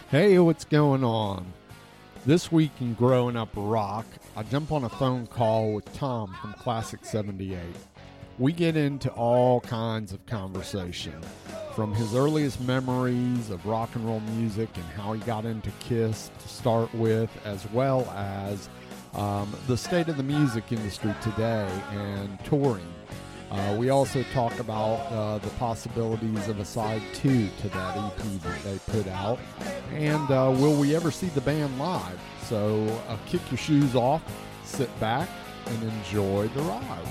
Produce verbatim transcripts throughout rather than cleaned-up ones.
Hey, what's going on? This week in Growing Up Rock, I jump on a phone call with Tom from Classic seventy-eight. We get into all kinds of conversation, from his earliest memories of rock and roll music and how he got into Kiss to start with, as well as um, the state of the music industry today and touring. Uh, we also talk about uh, the possibilities of a side two to that E P that they put out. And uh, will we ever see the band live? So uh, kick your shoes off, sit back, and enjoy the ride.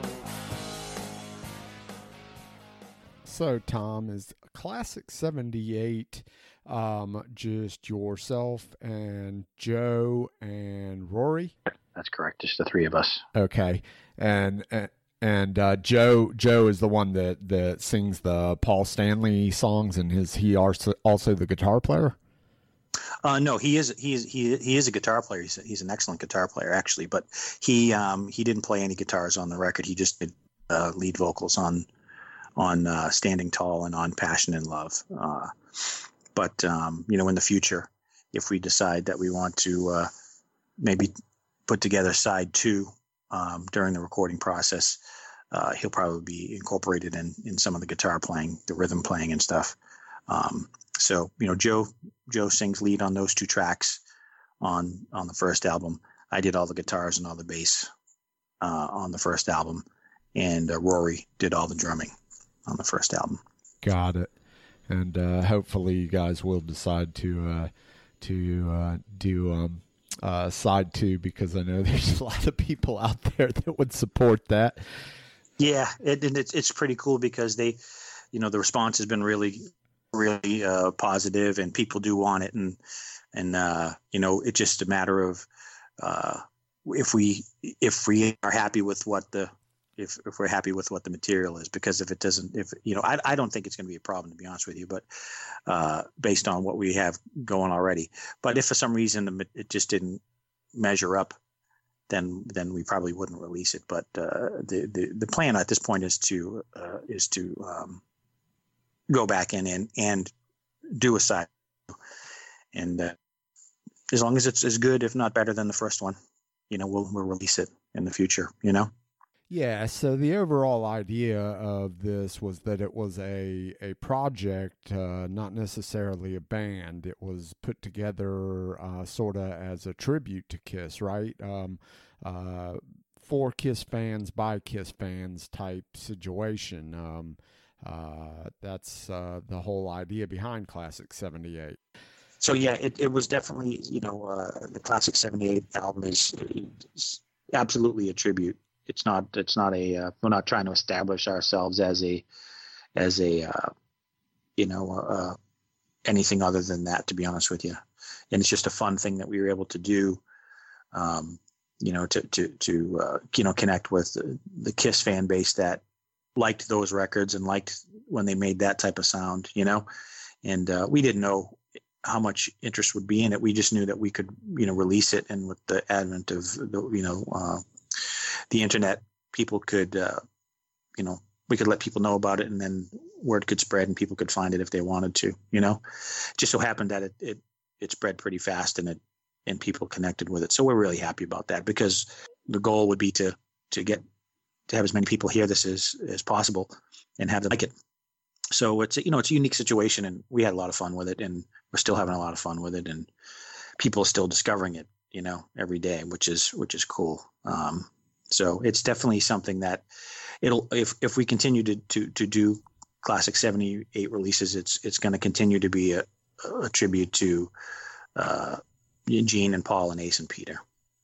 So, Tom, is Classic seventy-eight um, just yourself and Joe and Rory? That's correct. Just the three of us. Okay. And... and And uh, Joe Joe is the one that, that sings the Paul Stanley songs, and is he also also the guitar player? Uh, no, he is he is he he is a guitar player. He's a, he's an excellent guitar player, actually. But he um, he didn't play any guitars on the record. He just did uh, lead vocals on on uh, Standing Tall and on Passion and Love. Uh, but um, you know, in the future, if we decide that we want to uh, maybe put together side two. Um, during the recording process, uh, he'll probably be incorporated in, in some of the guitar playing, the rhythm playing and stuff. Um, so, you know, Joe Joe sings lead on those two tracks on on the first album. I did all the guitars and all the bass uh, on the first album, and uh, Rory did all the drumming on the first album. Got it. And uh, hopefully you guys will decide to uh, to uh, do um, Uh, side two, because I know there's a lot of people out there that would support that. Yeah, it, and it's it's pretty cool because they, you know, the response has been really, really uh, positive, and people do want it, and and uh, you know, it's just a matter of uh, if we if we are happy with what the if if we're happy with what the material is, because if it doesn't, if you know, I I don't think it's going to be a problem, to be honest with you, but uh, based on what we have going already. But if for some reason it just didn't measure up, then then we probably wouldn't release it. But uh, the, the the plan at this point is to uh, is to um, go back in and and do a side, and uh, as long as it's as good, if not better than the first one, you know, we'll we'll release it in the future. You know. Yeah, so the overall idea of this was that it was a a project, uh, not necessarily a band. It was put together uh, sort of as a tribute to Kiss, right? Um, uh, for Kiss fans, by Kiss fans type situation. Um, uh, that's uh, the whole idea behind Classic seventy-eight. So, yeah, it, it was definitely, you know, uh, the Classic seventy-eight album is, is absolutely a tribute. It's not. It's not a. Uh, we're not trying to establish ourselves as a, as a, uh, you know, uh, anything other than that. To be honest with you, and it's just a fun thing that we were able to do. Um, you know, to to to uh, you know, connect with the, the Kiss fan base that liked those records and liked when they made that type of sound. You know, and uh, we didn't know how much interest would be in it. We just knew that we could, you know, release it, and with the advent of the, you know. Uh, the internet, people could, uh, you know, we could let people know about it, and then word could spread and people could find it if they wanted to, you know. Just so happened that it, it, it spread pretty fast, and it, and people connected with it. So we're really happy about that, because the goal would be to, to get, to have as many people hear this as, as possible and have them like it. So it's, you know, it's a unique situation, and we had a lot of fun with it, and we're still having a lot of fun with it, and people are still discovering it, you know, every day, which is, which is cool. Um, So it's definitely something that it'll, if, if we continue to, to, to do Classic seventy-eight releases, it's, it's going to continue to be a, a tribute to uh, Gene and Paul and Ace and Peter.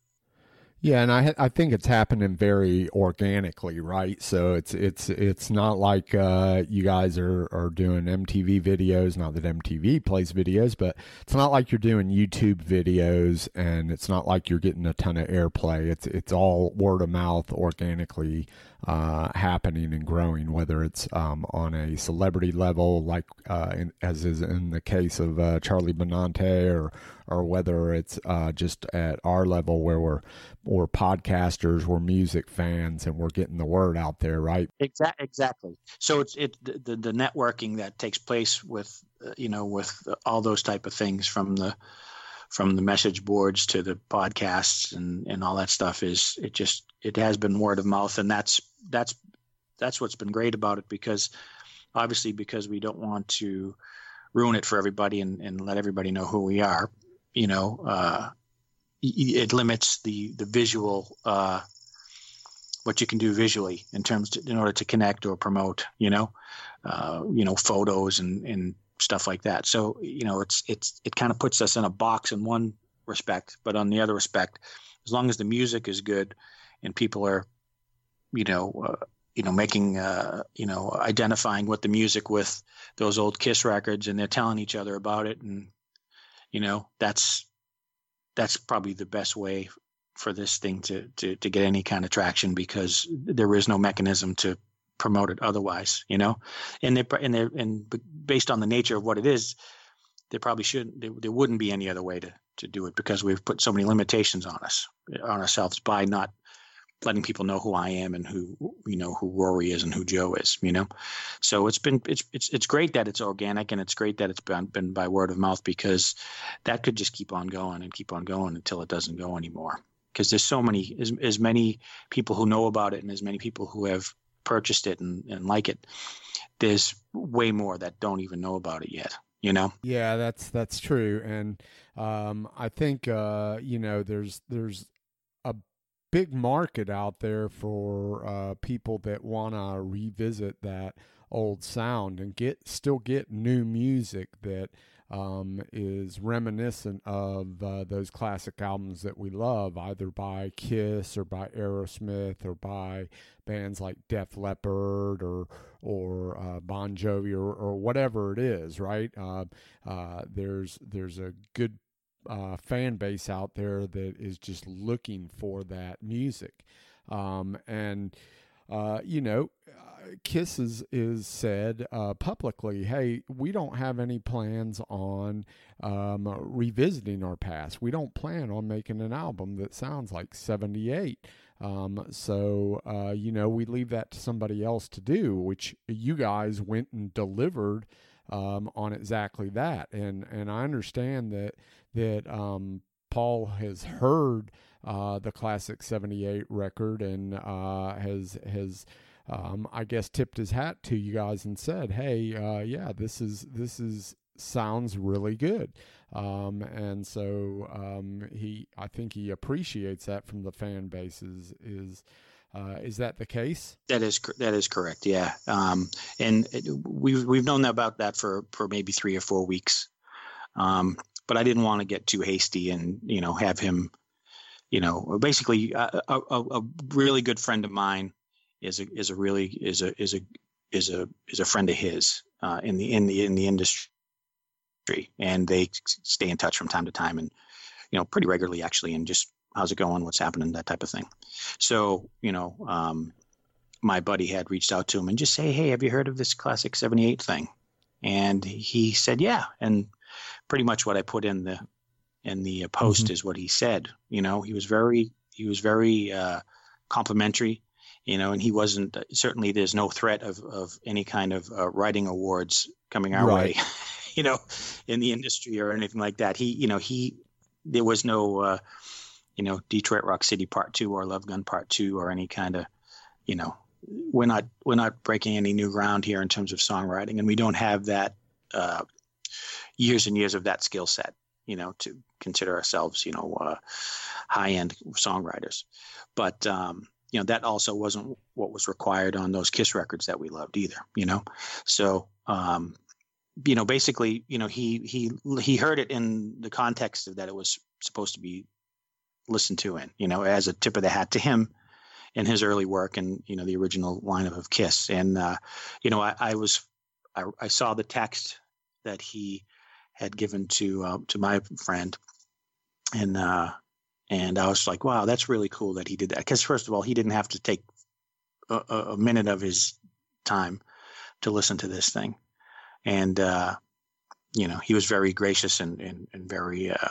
Yeah, and I I think it's happening very organically, right? So it's it's it's not like uh, you guys are, are doing M T V videos. Not that M T V plays videos, but it's not like you're doing YouTube videos, and it's not like you're getting a ton of airplay. It's it's all word of mouth, organically uh, happening and growing. Whether it's um, on a celebrity level, like uh, in, as is in the case of uh, Charlie Benante, or or whether it's uh, just at our level where we're we're podcasters, we're music fans, and we're getting the word out there, right? Exactly. Exactly. So it's it the, the networking that takes place with you know, with all those type of things, from the from the message boards to the podcasts and, and all that stuff, is it just it has been word of mouth, and that's that's that's what's been great about it, because obviously because we don't want to ruin it for everybody and, and let everybody know who we are, you know, uh, it limits the the visual uh, what you can do visually in terms to, in order to connect or promote, you know, uh, you know, photos and, and stuff like that. So, you know, it's, it's, it kind of puts us in a box in one respect, but on the other respect, as long as the music is good and people are, you know, uh, you know, making, uh, you know, identifying with the music with those old Kiss records, and they're telling each other about it. And, you know, that's, that's probably the best way for this thing to, to, to get any kind of traction, because there is no mechanism to promote it otherwise, you know, and they and they and based on the nature of what it is, there probably shouldn't, there, there wouldn't be any other way to, to do it, because we've put so many limitations on us, on ourselves, by not letting people know who I am and who, you know, who Rory is and who Joe is, you know? So it's been, it's, it's, it's great that it's organic, and it's great that it's been, been by word of mouth, because that could just keep on going and keep on going until it doesn't go anymore. Because there's so many, as, as many people who know about it, and as many people who have purchased it and, and like it, there's way more that don't even know about it yet, you know? Yeah, that's, that's true. And, um, I think, uh, you know, there's, there's a big market out there for, uh, people that want to revisit that old sound and get, still get new music that, um, is reminiscent of uh, those classic albums that we love, either by Kiss or by Aerosmith or by bands like Def Leppard or or uh, Bon Jovi or, or whatever it is, right? Uh, uh, there's there's a good uh, fan base out there that is just looking for that music, um, and uh, you know. Kiss is, is said uh, publicly, hey, we don't have any plans on um, revisiting our past. We don't plan on making an album that sounds like seventy-eight. Um, so, uh, you know, we leave that to somebody else to do, which you guys went and delivered um, on exactly that. And and I understand that, that um, Paul has heard uh, the classic seventy-eight record and uh, has has Um, I guess tipped his hat to you guys and said, "Hey, uh, yeah, this is this is sounds really good," um, and so um, he, I think he appreciates that from the fan base. Is is, uh, is that the case? That is that is correct. Yeah, um, and it, we've we've known about that for for maybe three or four weeks, um, but I didn't want to get too hasty and you know have him, you know, basically a, a, a really good friend of mine. is a is a really is a is a is a is a friend of his uh, in the in the in the industry, and they stay in touch from time to time, and you know pretty regularly actually, and just how's it going, what's happening, that type of thing. So you know, um, my buddy had reached out to him and just say, hey, have you heard of this classic seventy-eight thing? And he said, yeah, and pretty much what I put in the in the post mm-hmm. is what he said. You know, he was very he was very uh, complimentary. You know, and he wasn't, certainly there's no threat of, of any kind of uh, writing awards coming our right. way, you know, in the industry or anything like that. He, you know, he, there was no, uh, you know, Detroit Rock City Part Two or Love Gun Part Two or any kind of, you know, we're not, we're not breaking any new ground here in terms of songwriting. And we don't have that uh, years and years of that skill set, you know, to consider ourselves, you know, uh, high end songwriters. But, um, you know, that also wasn't what was required on those Kiss records that we loved either, you know? So, um, you know, basically, you know, he, he, he heard it in the context of that it was supposed to be listened to in, you know, as a tip of the hat to him and his early work and, you know, the original lineup of Kiss. And, uh, you know, I, I was, I, I saw the text that he had given to, uh, to my friend, and, uh, And I was like, wow, that's really cool that he did that. Because first of all, he didn't have to take a, a minute of his time to listen to this thing. And, uh, you know, he was very gracious and, and, and very, uh,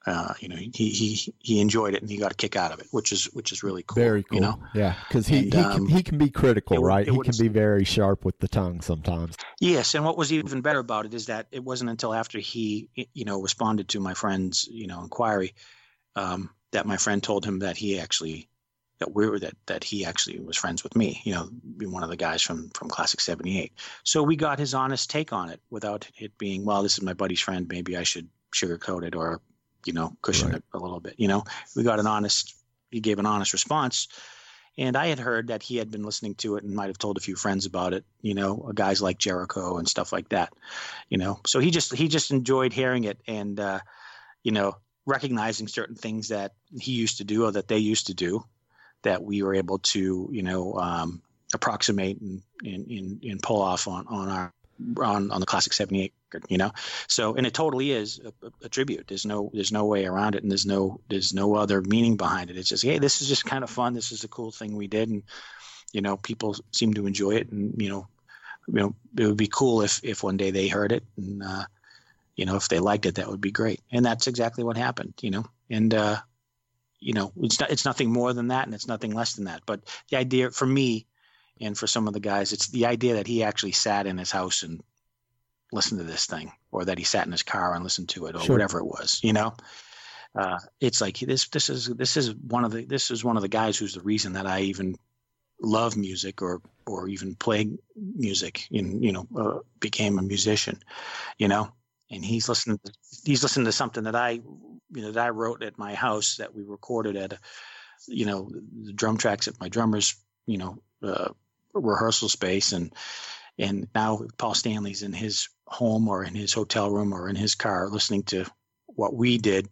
uh, you know, he, he, he enjoyed it and he got a kick out of it, which is, which is really cool. Very cool. You know? Yeah. Cause he, and, he, um, can, he can be critical, it, right? it he can be very sharp with the tongue sometimes. Yes. And what was even better about it is that it wasn't until after he, you know, responded to my friend's, you know, inquiry, um, that my friend told him that he actually, that we were, that, that he actually was friends with me, you know, being one of the guys from, from Classic seventy-eight. So we got his honest take on it without it being, well, this is my buddy's friend. Maybe I should sugarcoat it or, you know, cushion right. it a little bit, you know, we got an honest, he gave an honest response. And I had heard that he had been listening to it and might've told a few friends about it, you know, guys like Jericho and stuff like that, you know, so he just, he just enjoyed hearing it and, uh, you know, recognizing certain things that he used to do or that they used to do that we were able to, you know, um, approximate and, and, and, and pull off on, on our, on, on the Classic seventy-eight, you know? So, and it totally is a, a tribute. There's no, there's no way around it. And there's no, there's no other meaning behind it. It's just, hey, this is just kind of fun. This is a cool thing we did. And, you know, people seem to enjoy it. And, you know, you know, it would be cool if, if one day they heard it and, uh, you know, if they liked it, that would be great. And that's exactly what happened, you know? And, uh, you know, it's not, it's nothing more than that and it's nothing less than that. But the idea for me and for some of the guys, it's the idea that he actually sat in his house and listened to this thing, or that he sat in his car and listened to it, or sure. whatever it was, you know, uh, it's like this, this is, this is one of the, this is one of the guys who's the reason that I even love music or, or even play music and, you know, uh, became a musician, you know, and he's listening, to, he's listening to something that I, you know, that I wrote at my house that we recorded at, a, you know, the drum tracks at my drummer's, you know, uh, rehearsal space. And, and now Paul Stanley's in his home or in his hotel room or in his car listening to what we did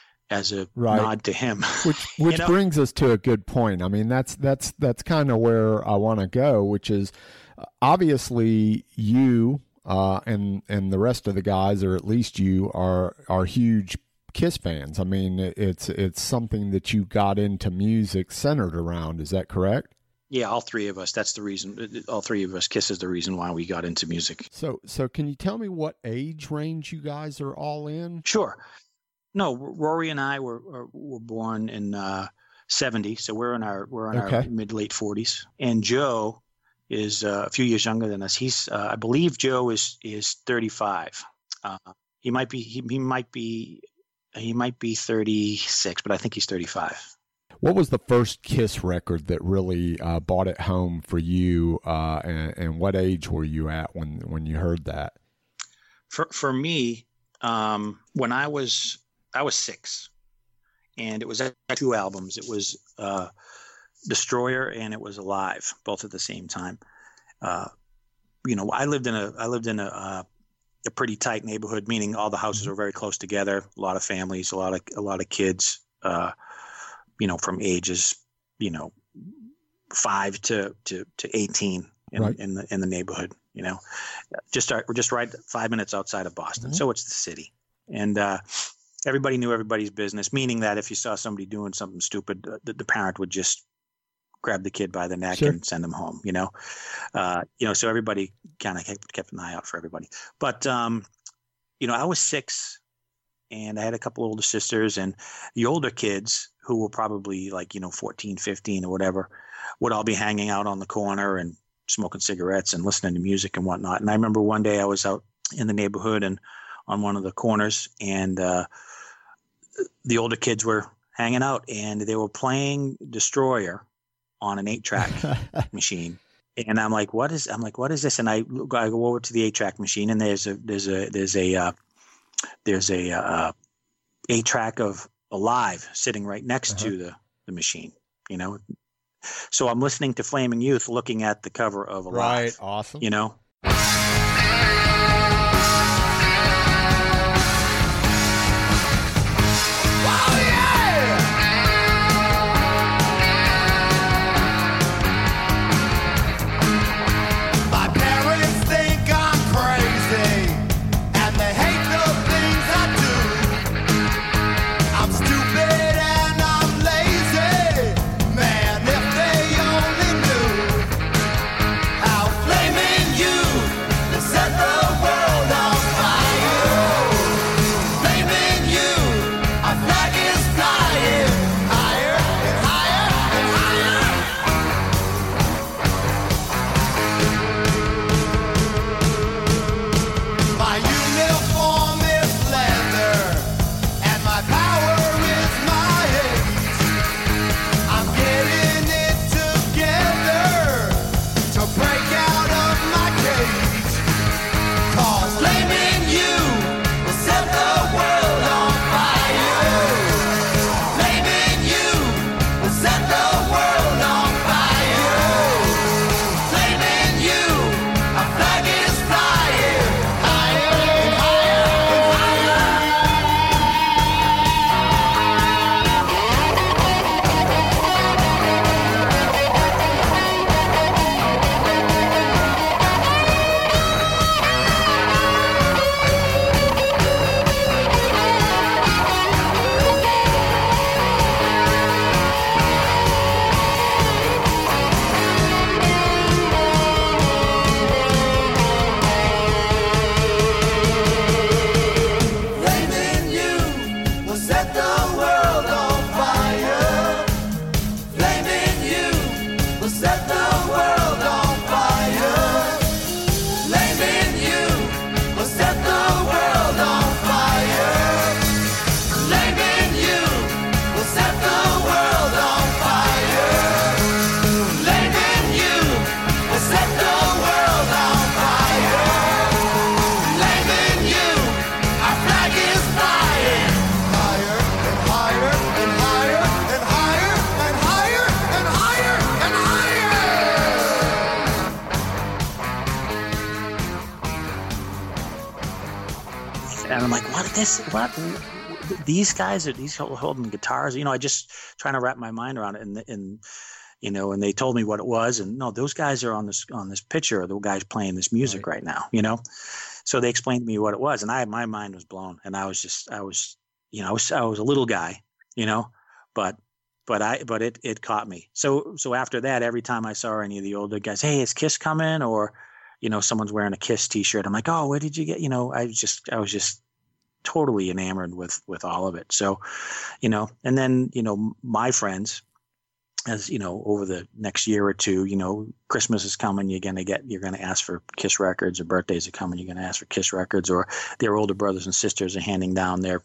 as a right. nod to him. Which which you know? brings us to a good point. I mean, that's that's that's kind of where I want to go, which is uh, obviously you uh, and and the rest of the guys, or at least you, are are huge Kiss fans. I mean, it's it's something that you got into music centered around. Is that correct? Yeah, all three of us. That's the reason. All three of us. Kiss is the reason why we got into music. So, so can you tell me what age range you guys are all in? Sure. No, Rory and I were were born in uh, seventy, so we're in our we're in okay. our mid late forties. And Joe is uh, a few years younger than us. He's, uh, I believe, Joe is is thirty-five. Uh, he might be he, he might be he might be thirty-six, but I think he's thirty-five. What was the first Kiss record that really uh, brought it home for you, uh, and, and what age were you at when, when you heard that? For for me, um, when I was I was six, and it was two albums. It was uh, Destroyer and it was Alive, both at the same time. Uh, you know, I lived in a I lived in a uh, a pretty tight neighborhood, meaning all the houses were very close together. A lot of families, a lot of a lot of kids. Uh, you know, from ages, you know, five to, to, to eighteen in, right. in the, in the neighborhood, you know, just start, we're just right five minutes outside of Boston. Mm-hmm. So it's the city. And, uh, everybody knew everybody's business, meaning that if you saw somebody doing something stupid, uh, the, the parent would just grab the kid by the neck sure. and send him home, you know, uh, you know, so everybody kind of kept, kept an eye out for everybody. But, um, you know, I was six and I had a couple older sisters, and the older kids, who were probably like, you know, fourteen, fifteen or whatever, would all be hanging out on the corner and smoking cigarettes and listening to music and whatnot. And I remember one day I was out in the neighborhood and on one of the corners, and uh, the older kids were hanging out and they were playing Destroyer on an eight track machine. And I'm like, what is, I'm like, what is this? And I, I go over to the eight track machine, and there's a, there's a, there's a, uh, there's a, uh, eight track of Alive sitting right next uh-huh. to the, the machine, you know? So I'm listening to Flaming Youth, looking at the cover of Alive. Right. Awesome. You know? You this, what, these guys are these holding guitars. You know, I just trying to wrap my mind around it, and and you know, and they told me what it was, and no, those guys are on this on this picture, the guys playing this music right, right now. You know, so they explained to me what it was, and I my mind was blown, and I was just I was you know I was I was a little guy, you know, but. But I, but it, it caught me. So, so after that, every time I saw any of the older guys, hey, is Kiss coming? Or, you know, someone's wearing a Kiss T-shirt. I'm like, oh, where did you get? You know, I was just, I was just totally enamored with, with all of it. So, you know, and then, you know, my friends, as you know, over the next year or two, you know, Christmas is coming. You're gonna get, you're gonna ask for Kiss records, or birthdays are coming. You're gonna ask for Kiss records, or their older brothers and sisters are handing down their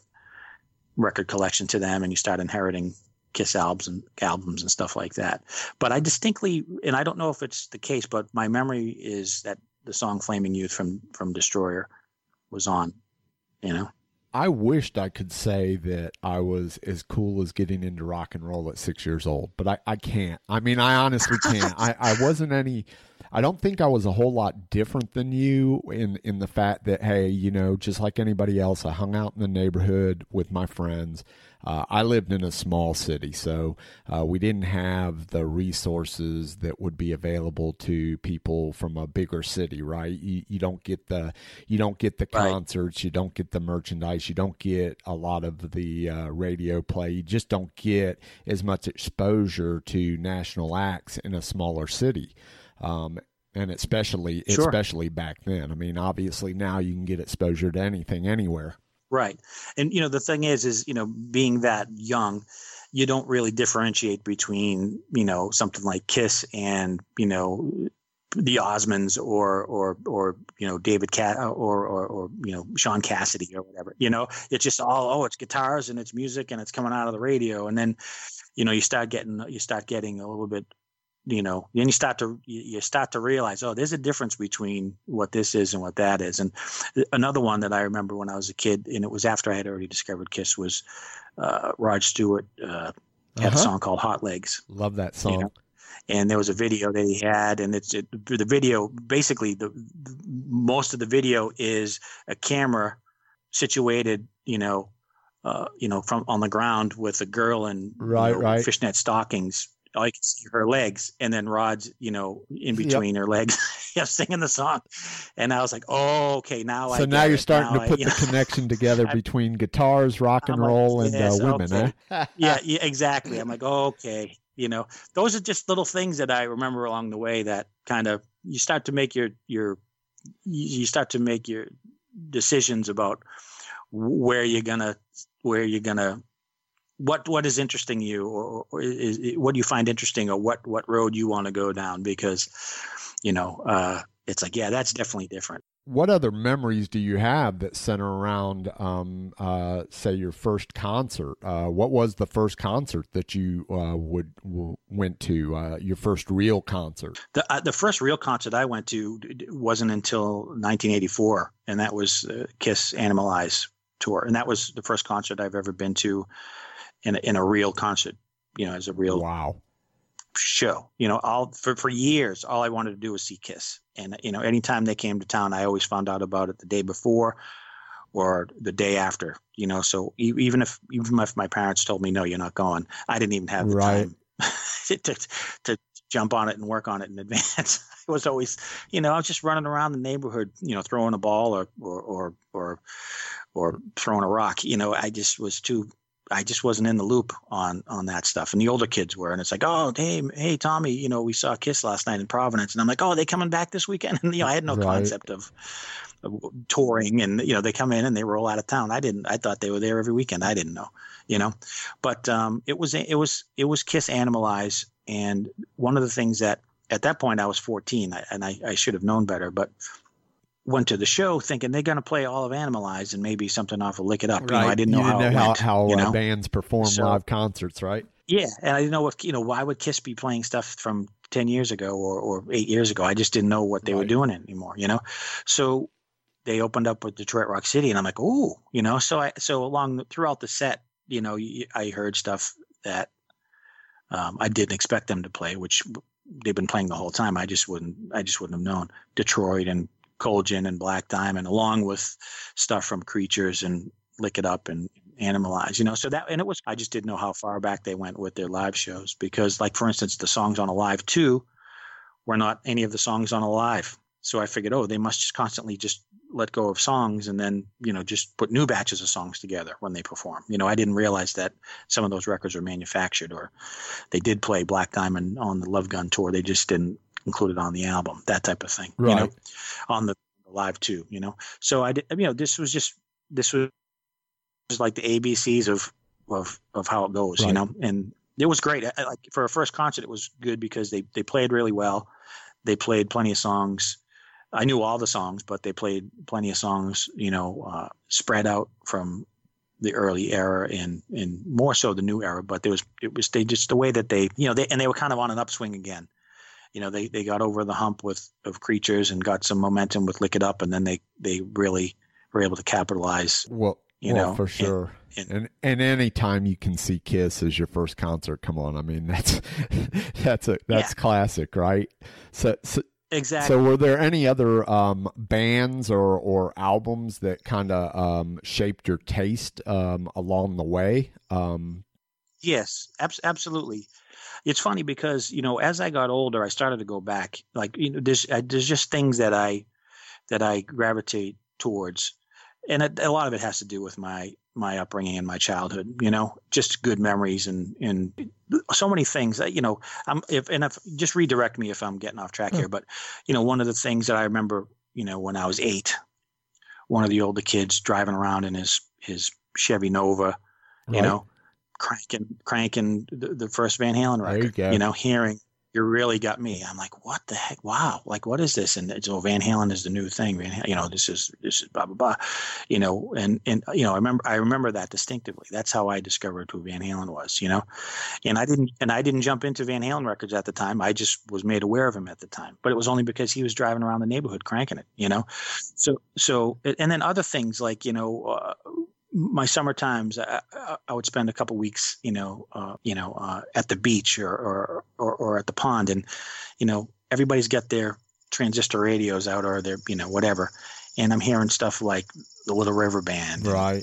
record collection to them, and you start inheriting Kiss albums and albums and stuff like that. But I distinctly, and I don't know if it's the case, but my memory is that the song Flaming Youth from, from Destroyer was on, you know? I wished I could say that I was as cool as getting into rock and roll at six years old, but I, I can't. I mean, I honestly can't. I, I wasn't any, I don't think I was a whole lot different than you in, in the fact that, hey, you know, just like anybody else, I hung out in the neighborhood with my friends. Uh, I lived in a small city, so uh, we didn't have the resources that would be available to people from a bigger city, right? You, you don't get the you don't get the concerts, right. You don't get the merchandise, you don't get a lot of the uh, radio play. You just don't get as much exposure to national acts in a smaller city. Um, and especially sure. especially back then. I mean, obviously now you can get exposure to anything anywhere. Right. And, you know, the thing is, is, you know, being that young, you don't really differentiate between, you know, something like Kiss and, you know, the Osmonds or, or, or, you know, David Cat or, or, or, you know, Sean Cassidy or whatever, you know, it's just all, oh, it's guitars and it's music and it's coming out of the radio. And then, you know, you start getting, you start getting a little bit, you know, then you start to you start to realize, oh, there's a difference between what this is and what that is. And another one that I remember when I was a kid, and it was after I had already discovered Kiss, was uh, Rod Stewart uh, had uh-huh. a song called "Hot Legs." Love that song. You know? And there was a video that he had, and it's it, the video. Basically, the, the most of the video is a camera situated, you know, uh, you know, from on the ground with a girl in right, you know, right. fishnet stockings. All you can see her legs, and then Rod's, you know, in between yep. her legs, singing the song. And I was like, oh, okay, now so I. So now you're starting now to put I, the know, connection together between guitars, rock and I'm roll, like, and yes, uh, women, okay. eh? yeah, yeah, exactly. I'm like, oh, okay, you know, those are just little things that I remember along the way that kind of you start to make your your you start to make your decisions about where you're gonna where you're gonna. What what is interesting you, or, or is, is what do you find interesting, or what what road you want to go down? Because, you know, uh, it's like, yeah, that's definitely different. What other memories do you have that center around, um, uh, say, your first concert? Uh, what was the first concert that you uh, would w- went to? Uh, your first real concert? The uh, the first real concert I went to wasn't until nineteen eighty-four, and that was uh, Kiss Animalize tour, and that was the first concert I've ever been to. In a, in a real concert, you know, as a real wow show, you know, all for, for years, all I wanted to do was see Kiss. And, you know, anytime they came to town, I always found out about it the day before or the day after, you know, so e- even if, even if my parents told me, no, you're not going, I didn't even have the right. time to, to jump on it and work on it in advance. It was always, you know, I was just running around the neighborhood, you know, throwing a ball or, or, or, or, or throwing a rock. You know, I just was too, I just wasn't in the loop on, on that stuff. And the older kids were, and it's like, oh, hey, hey, Tommy, you know, we saw Kiss last night in Providence. And I'm like, oh, are they coming back this weekend? And, you know, I had no right. concept of, of touring, and, you know, they come in and they roll out of town. I didn't, I thought they were there every weekend. I didn't know, you know, but um, it was, it was, it was Kiss Animalize. And one of the things that at that point I was fourteen, and I, I should have known better, but went to the show thinking they're going to play all of Animalize and maybe something off of Lick It Up. Right. You know, I didn't know you how didn't know it how, went, how you know? uh, bands perform so, live concerts, right? Yeah, and I didn't know if, you know, why would Kiss be playing stuff from ten years ago or, or eight years ago? I just didn't know what they right. were doing anymore, you know? So they opened up with Detroit Rock City, and I'm like, ooh, you know? So I, so along the, throughout the set, you know, I heard stuff that um, I didn't expect them to play, which they've been playing the whole time. I just wouldn't, I just wouldn't have known. Detroit and Cold Gin and Black Diamond, along with stuff from Creatures and Lick It Up and Animalize, you know, so that, and it was, I just didn't know how far back they went with their live shows because, like, for instance, the songs on Alive two were not any of the songs on Alive. So I figured, oh, they must just constantly just let go of songs and then, you know, just put new batches of songs together when they perform. You know, I didn't realize that some of those records were manufactured, or they did play Black Diamond on the Love Gun tour. They just didn't include it on the album, that type of thing, right. You know, on the Live two, you know. So I did, you know, this was just, this was just like the A B Cs of, of, of how it goes, right. You know, and it was great. I, like for a first concert, it was good because they, they played really well. They played plenty of songs. I knew all the songs, but they played plenty of songs, you know, uh, spread out from the early era and, and more so the new era. But there was, it was, they just, the way that they, you know, they, and they were kind of on an upswing again. You know, they, they got over the hump with, of Creatures and got some momentum with Lick It Up. And then they, they really were able to capitalize. Well, you well, know, for sure. And, and, and any time you can see Kiss as your first concert, come on. I mean, that's, that's a, that's yeah. classic, right? So, so, Exactly. So were there any other um, bands or, or albums that kind of um, shaped your taste um, along the way? Um, yes, ab- absolutely. It's funny because, you know, as I got older, I started to go back. Like, you know, there's, uh, there's just things that I, that I gravitate towards. And it, a lot of it has to do with my, my upbringing and my childhood, you know, just good memories and, and so many things that, you know, I'm if, and if just redirect me if I'm getting off track mm. here, but, you know, one of the things that I remember, you know, when I was eight, one of the older kids driving around in his, his Chevy Nova, you right. know, cranking, cranking the, the first Van Halen record, you, you know, hearing, You Really Got Me. I'm like, what the heck? Wow. Like, what is this? And so Van Halen is the new thing. Van Halen, you know, this is, this is blah, blah, blah, you know, and, and, you know, I remember, I remember that distinctively. That's how I discovered who Van Halen was, you know, and I didn't, and I didn't jump into Van Halen records at the time. I just was made aware of him at the time, but it was only because he was driving around the neighborhood cranking it, you know? So, so, and then other things like, you know, uh, my summer times, I, I would spend a couple weeks, you know, uh, you know, uh, at the beach or, or, or, or at the pond, and, you know, everybody's got their transistor radios out or their, you know, whatever. And I'm hearing stuff like the Little River Band, right,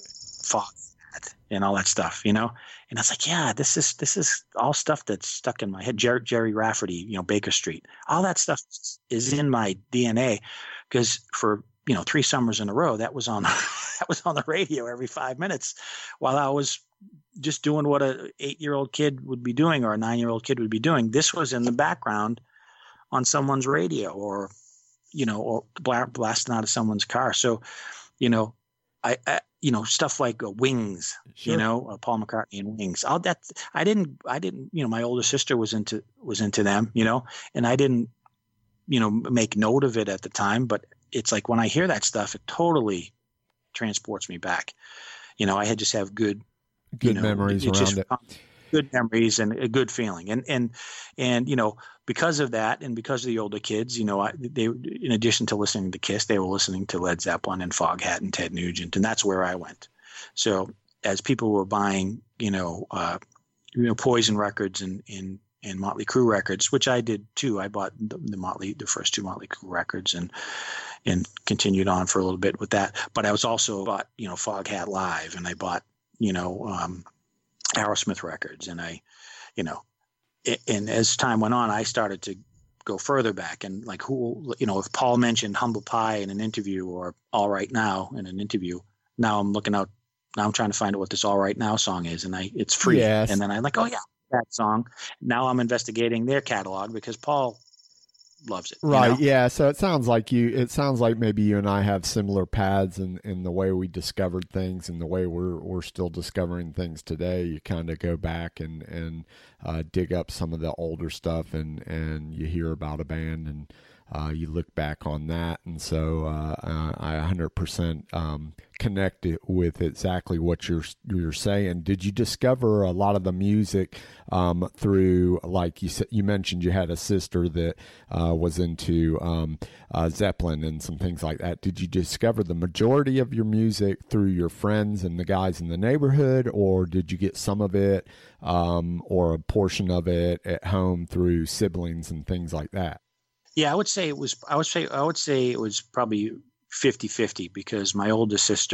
Foghat, and all that stuff, you know? And I was like, yeah, this is, this is all stuff that's stuck in my head. Jerry, Jerry Rafferty, you know, Baker Street, all that stuff is in my D N A because for, you know, three summers in a row, that was on, that was on the radio every five minutes while I was just doing what a eight-year-old kid would be doing or a nine-year-old kid would be doing. This was in the background on someone's radio or, you know, or blasting out of someone's car. So, you know, I, I you know, stuff like uh, Wings, sure. you know, uh, Paul McCartney and Wings. All that, I didn't, I didn't, you know, my older sister was into, was into them, you know, and I didn't, you know, make note of it at the time, but it's like when I hear that stuff, it totally transports me back. You know, I had just have good, good you know, memories it around just, it. Good memories and a good feeling. And, and, and, you know, because of that and because of the older kids, you know, I, they, in addition to listening to Kiss, they were listening to Led Zeppelin and Foghat and Ted Nugent. And that's where I went. So as people were buying, you know, uh, you know, Poison records and, and, and Motley Crue records, which I did too. I bought the, the Motley, the first two Motley Crue records and, and continued on for a little bit with that. But I was also bought, you know, Foghat Live, and I bought, you know, um, Aerosmith records. And I, you know, it, and as time went on, I started to go further back and like who, you know, if Paul mentioned Humble Pie in an interview or All Right Now in an interview, now I'm looking out, now I'm trying to find out what this All Right Now song is. And I, it's free. Yes. And then I'm like, oh yeah, that song. Now I'm investigating their catalog because Paul loves it. Right. You know? Yeah. So it sounds like you, it sounds like maybe you and I have similar paths in, in the way we discovered things and the way we're, we're still discovering things today. You kind of go back and, and, uh, dig up some of the older stuff and, and you hear about a band and, uh, you look back on that. And so, uh, uh I one hundred percent, um, connect it with exactly what you're, you're saying. Did you discover a lot of the music, um, through, like you said, you mentioned you had a sister that, uh, was into, um, uh, Zeppelin and some things like that. Did you discover the majority of your music through your friends and the guys in the neighborhood, or did you get some of it, um, or a portion of it at home through siblings and things like that? Yeah, I would say it was, I would say, I would say it was probably fifty-fifty because my oldest sister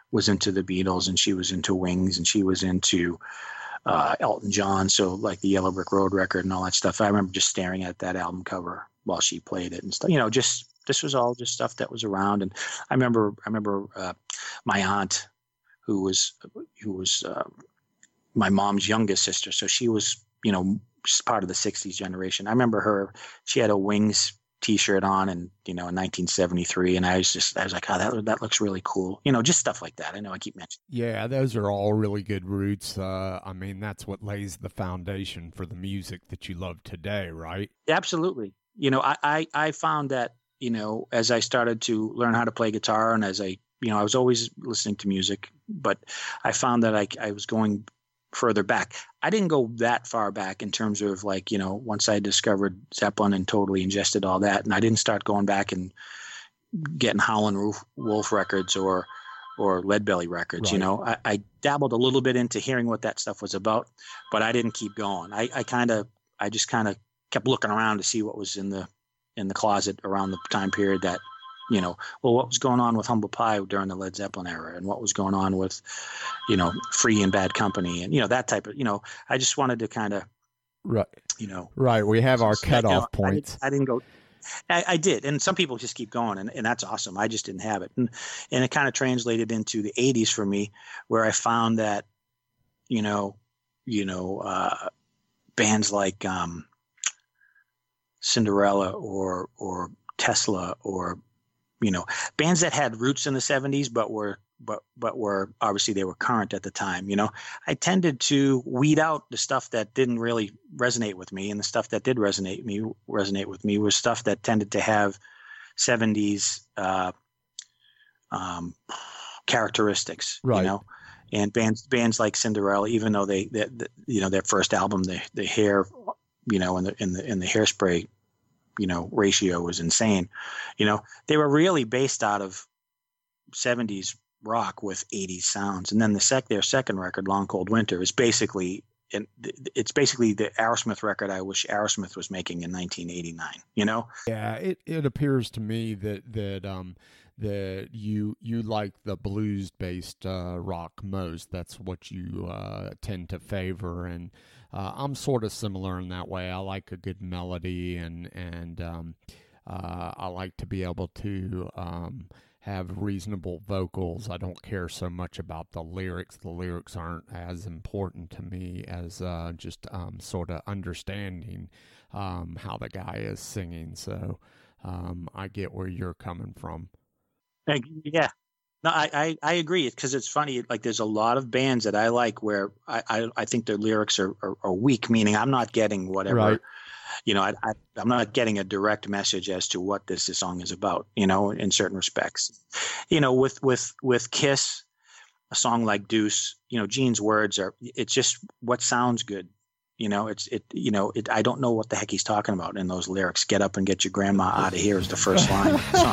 was into the Beatles, and she was into Wings, and she was into uh, Elton John. So like the Yellow Brick Road record and all that stuff. I remember just staring at that album cover while she played it and stuff. You know, just this was all just stuff that was around. And I remember, I remember uh, my aunt, who was who was uh, my mom's youngest sister. So she was, you know, part of the sixties generation. I remember her. She had a Wings T-shirt on, and you know, in nineteen seventy-three, and I was just, I was like, oh, that that looks really cool. You know, just stuff like that. I know I keep mentioning. Yeah, those are all really good roots. Uh, I mean, that's what lays the foundation for the music that you love today, right? Absolutely. You know, I I, I found that, you know, as I started to learn how to play guitar, and as I, you know, I was always listening to music, but I found that I I was going further back. I didn't go that far back in terms of like, you know, once I discovered Zeppelin and totally ingested all that, and I didn't start going back and getting Howlin' Wolf records or or Leadbelly records. Right. You know, I, I dabbled a little bit into hearing what that stuff was about, but I didn't keep going. I, I kind of, I just kind of kept looking around to see what was in the in the closet around the time period that, you know, well, what was going on with Humble Pie during the Led Zeppelin era, and what was going on with, you know, Free and Bad Company, and, you know, that type of, you know, I just wanted to kind of, right, you know, right. We have our cutoff you know, points. I, I didn't go, I, I did. And some people just keep going, and, and that's awesome. I just didn't have it. And, and it kind of translated into the eighties for me, where I found that, you know, you know, uh, bands like um, Cinderella or, or Tesla, or, you know, bands that had roots in the seventies, but were, but, but were obviously they were current at the time. You know, I tended to weed out the stuff that didn't really resonate with me, and the stuff that did resonate me resonate with me was stuff that tended to have seventies uh, um, characteristics. Right. You know, and bands bands like Cinderella, even though they, they, they you know, their first album, the the hair, you know, and the in the in the Hairspray, you know, ratio was insane. You know, they were really based out of seventies rock with eighties sounds. And then the sec their second record, Long Cold Winter, is basically, and it's basically the Aerosmith record I wish Aerosmith was making in nineteen eighty-nine, you know? Yeah, it, it appears to me that that um that you you like the blues based uh, rock most. That's what you uh, tend to favor, and uh, I'm sort of similar in that way. I like a good melody, and and um, uh, I like to be able to um, have reasonable vocals. I don't care so much about the lyrics. The lyrics aren't as important to me as uh, just um, sort of understanding um, how the guy is singing. So um, I get where you're coming from. Yeah, no, I, I, I agree, because it's funny. Like, there's a lot of bands that I like where I, I, I think their lyrics are, are, are weak, meaning I'm not getting whatever, right. you know, I, I, I'm not getting a direct message as to what this, this song is about, you know, in certain respects. You know, with, with, with Kiss, a song like Deuce, you know, Gene's words are, it's just what sounds good. You know, it's, it, you know, it, I don't know what the heck he's talking about in those lyrics. Get up and get your grandma out of here is the first line of the song.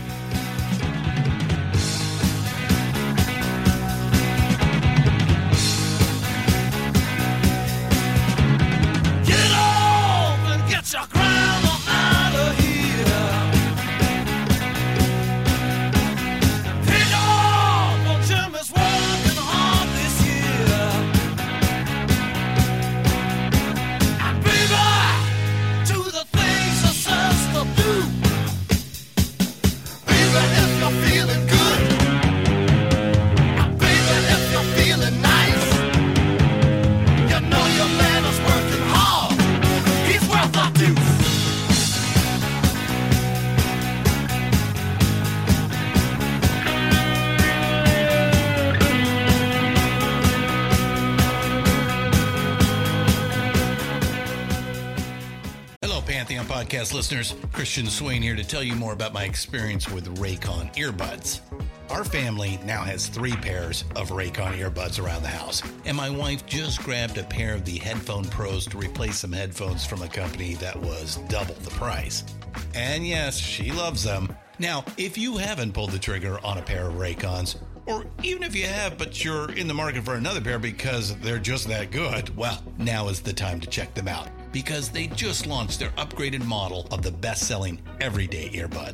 Podcast listeners, Christian Swain here to tell you more about my experience with Raycon earbuds. Our family now has three pairs of Raycon earbuds around the house, and my wife just grabbed a pair of the Headphone Pros to replace some headphones from a company that was double the price. And yes, she loves them. Now, if you haven't pulled the trigger on a pair of Raycons, or even if you have, but you're in the market for another pair because they're just that good, well, now is the time to check them out, because they just launched their upgraded model of the best-selling everyday earbuds.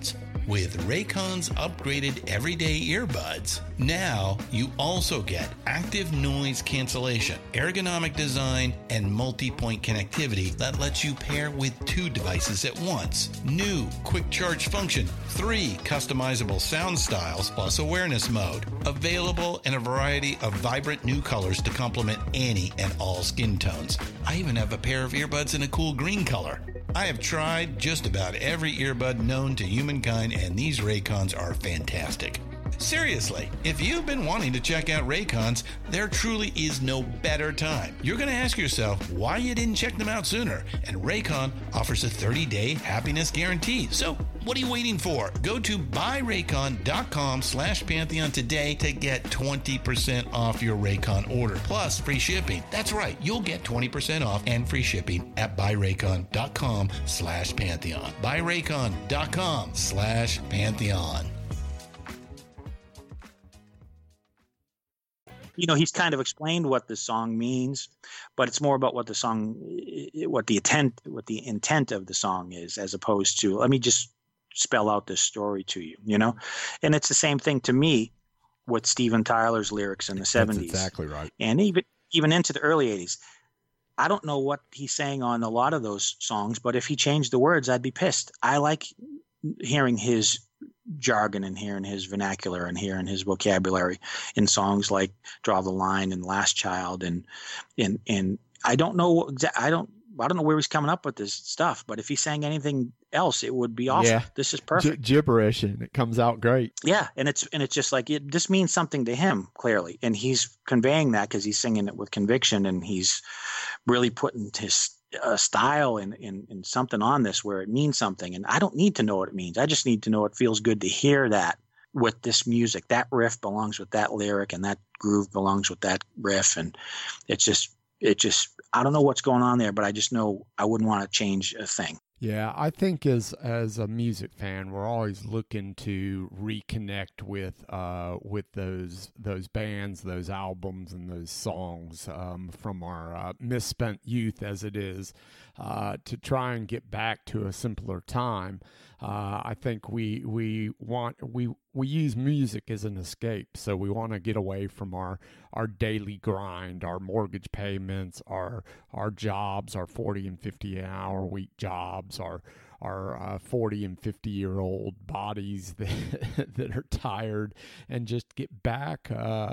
with Raycon's upgraded everyday earbuds. Now, you also get active noise cancellation, ergonomic design, and multi-point connectivity that lets you pair with two devices at once. New quick charge function, three customizable sound styles, plus awareness mode. Available in a variety of vibrant new colors to complement any and all skin tones. I even have a pair of earbuds in a cool green color. I have tried just about every earbud known to humankind, and these Raycons are fantastic. Seriously, if you've been wanting to check out Raycons, there truly is no better time. You're going to ask yourself why you didn't check them out sooner, and Raycon offers a thirty-day happiness guarantee. So what are you waiting for? Go to buyraycon.com slash Pantheon today to get twenty percent off your Raycon order, plus free shipping. That's right, you'll get twenty percent off and free shipping at buyraycon.com slash Pantheon. buyraycon.com slash Pantheon. You know, he's kind of explained what the song means, but it's more about what the song, what the intent, what the intent of the song is, as opposed to, let me just spell out this story to you, you know? And it's the same thing to me with Steven Tyler's lyrics in the seventies. That's exactly right. And even, even into the early eighties. I don't know what he's saying on a lot of those songs, but if he changed the words, I'd be pissed. I like hearing his jargon and hearing his vernacular and hearing his vocabulary in songs like Draw the Line and Last Child. And, and, and I don't know, I don't, I don't know where he's coming up with this stuff, but if he sang anything else, it would be awesome. Yeah. This is perfect. G- gibberish, and it comes out great. Yeah. And it's, and it's just like, it just means something to him, clearly. And he's conveying that because he's singing it with conviction, and he's really putting his uh, style and, and, and something on this where it means something. And I don't need to know what it means. I just need to know it feels good to hear that with this music. That riff belongs with that lyric, and that groove belongs with that riff. And it's just, it just, I don't know what's going on there, but I just know I wouldn't want to change a thing. Yeah, I think as as a music fan, we're always looking to reconnect with uh, with those those bands, those albums, and those songs um, from our uh, misspent youth, as it is, uh, to try and get back to a simpler time. Uh, I think we we want we we use music as an escape, so we want to get away from our our daily grind, our mortgage payments, our our jobs, our forty and fifty hour week jobs, our our uh, forty and fifty year old bodies that that are tired, and just get back uh,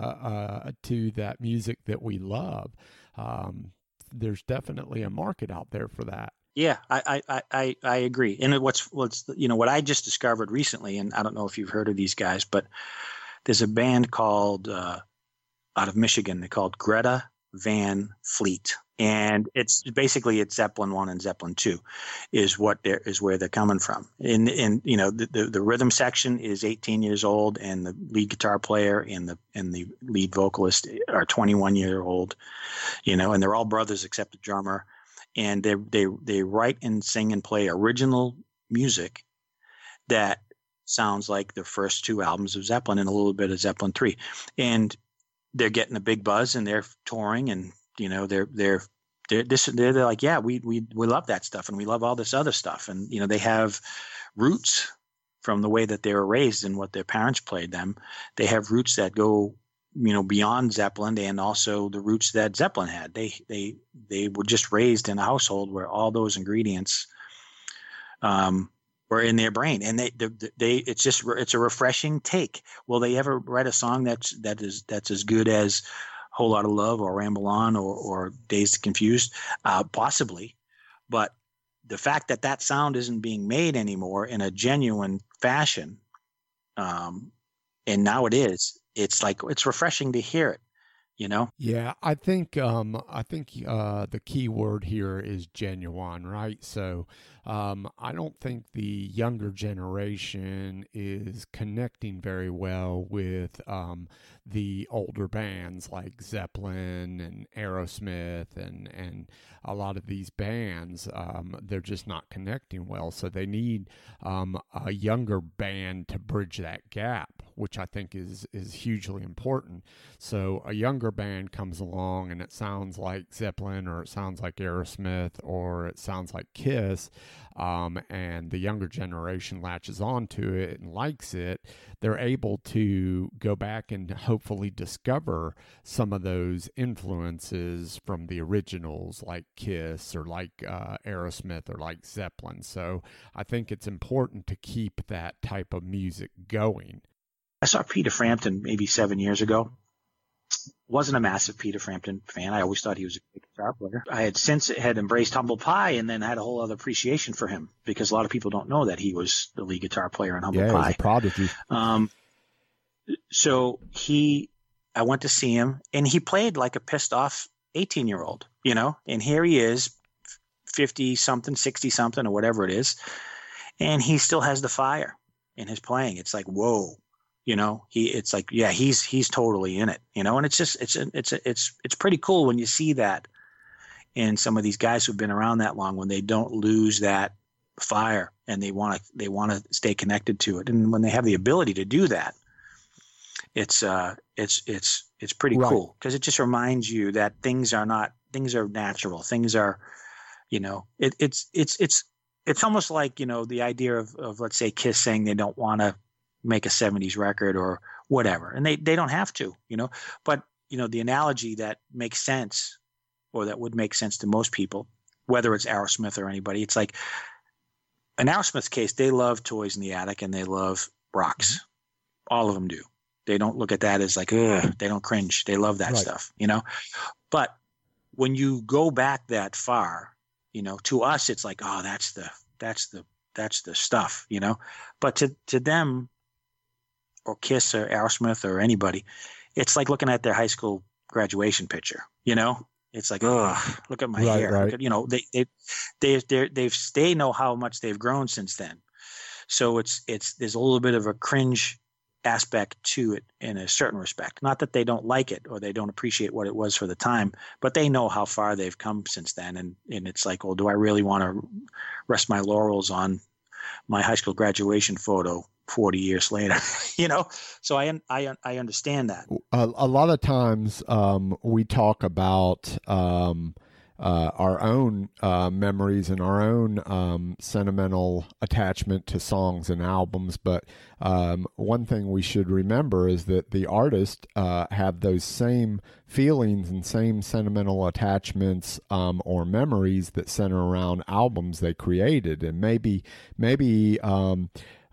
uh, to that music that we love. Um, there's definitely a market out there for that. Yeah, I, I, I, I agree. And what's what's you know what I just discovered recently, and I don't know if you've heard of these guys, but there's a band called uh, out of Michigan. They're called Greta Van Fleet, and it's basically it's Zeppelin one and Zeppelin two, is what there is where they're coming from. And and you know the, the the rhythm section is eighteen years old, and the lead guitar player and the and the lead vocalist are twenty-one year old, you know, and they're all brothers except the drummer. And they they they write and sing and play original music that sounds like the first two albums of Zeppelin and a little bit of Zeppelin three. And they're getting a big buzz, and they're touring, and you know they're they're they're this they're, they're like yeah we we we love that stuff, and we love all this other stuff, and you know they have roots from the way that they were raised and what their parents played them. They have roots that go, you know, beyond Zeppelin, and also the roots that Zeppelin had. They they they were just raised in a household where all those ingredients um, were in their brain, and they they, they it's just it's a refreshing take. Will they ever write a song that's that is that's as good as Whole Lotta Love or Ramble On or or Dazed and Confused? Uh, possibly, but the fact that that sound isn't being made anymore in a genuine fashion, um, and now it is. It's like it's refreshing to hear it, you know? Yeah, I think um, I think uh, the key word here is genuine, right? So um, I don't think the younger generation is connecting very well with um, the older bands like Zeppelin and Aerosmith and, and a lot of these bands. Um, they're just not connecting well. So they need um, a younger band to bridge that gap, which I think is, is hugely important. So a younger band comes along and it sounds like Zeppelin, or it sounds like Aerosmith, or it sounds like Kiss. um, and the younger generation latches onto it and likes it, they're able to go back and hopefully discover some of those influences from the originals like Kiss or like uh, Aerosmith or like Zeppelin. So I think it's important to keep that type of music going. I saw Peter Frampton maybe seven years ago. Wasn't a massive Peter Frampton fan. I always thought he was a great guitar player. I had since had embraced Humble Pie and then had a whole other appreciation for him because a lot of people don't know that he was the lead guitar player in Humble yeah, Pie. Yeah, he's a prodigy. Um, so he, I went to see him and he played like a pissed off eighteen year old, you know, and here he is fifty something, sixty something or whatever it is. And he still has the fire in his playing. It's like, whoa. You know, he, it's like, yeah, he's, he's totally in it, you know, and it's just, it's, it's, it's, it's pretty cool when you see that in some of these guys who've been around that long, when they don't lose that fire and they want to, they want to stay connected to it. And when they have the ability to do that, it's, uh, it's, it's, it's pretty right. cool because it just reminds you that things are not, things are natural. Things are, you know, it, it's, it's, it's, it's almost like, you know, the idea of, of, let's say Kiss saying they don't want to make a seventies record or whatever. And they, they don't have to, you know, but you know, the analogy that makes sense or that would make sense to most people, whether it's Aerosmith or anybody, it's like in Aerosmith's case, they love Toys in the Attic and they love Rocks. All of them do. They don't look at that as like, ugh, they don't cringe. They love that right. stuff, you know, but when you go back that far, you know, to us, it's like, oh, that's the, that's the, that's the stuff, you know, but to, to them, or Kiss or Aerosmith or anybody, it's like looking at their high school graduation picture, you know? It's like, oh, look at my right, hair. Right. Look at, you know, they, they, they, they, they've, they know how much they've grown since then. So it's, it's, there's a little bit of a cringe aspect to it in a certain respect. Not that they don't like it or they don't appreciate what it was for the time, but they know how far they've come since then. And, and it's like, well, do I really want to rest my laurels on my high school graduation photo forty years later, you know? So I, I, I understand that. A, a lot of times um, we talk about um, uh, our own uh, memories and our own um, sentimental attachment to songs and albums. But um, one thing we should remember is that the artists uh, have those same feelings and same sentimental attachments um, or memories that center around albums they created. And maybe, maybe, um,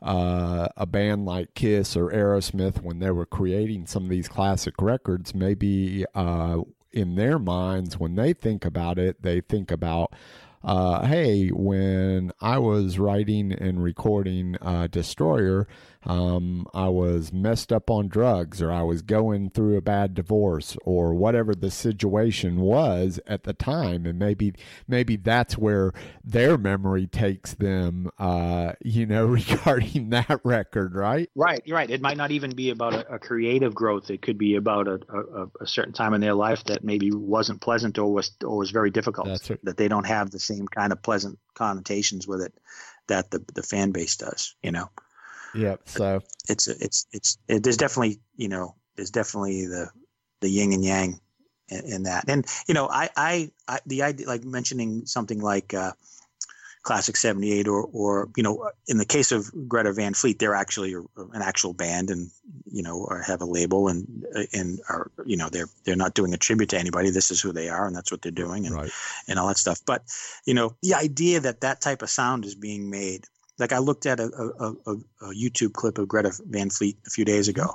Uh, a band like Kiss or Aerosmith, when they were creating some of these classic records, maybe uh, in their minds, when they think about it, they think about, uh, hey, when I was writing and recording uh, Destroyer, um, I was messed up on drugs, or I was going through a bad divorce, or whatever the situation was at the time. And maybe, maybe that's where their memory takes them, uh, you know, regarding that record, right? Right. You're right. It might not even be about a, a creative growth. It could be about a, a, a certain time in their life that maybe wasn't pleasant or was, or was very difficult. That's right. That they don't have the same kind of pleasant connotations with it that the, the fan base does, you know? Yep. So it's it's it's it, there's definitely you know there's definitely the the yin and yang in, in that, and you know I, I I the idea like mentioning something like uh, Classic seventy-eight or or you know in the case of Greta Van Fleet, they're actually an actual band and you know or have a label and and are you know they're they're not doing a tribute to anybody. This is who they are and that's what they're doing and right. and all that stuff. But you know the idea that that type of sound is being made. Like I looked at a, a, a, a YouTube clip of Greta Van Fleet a few days ago,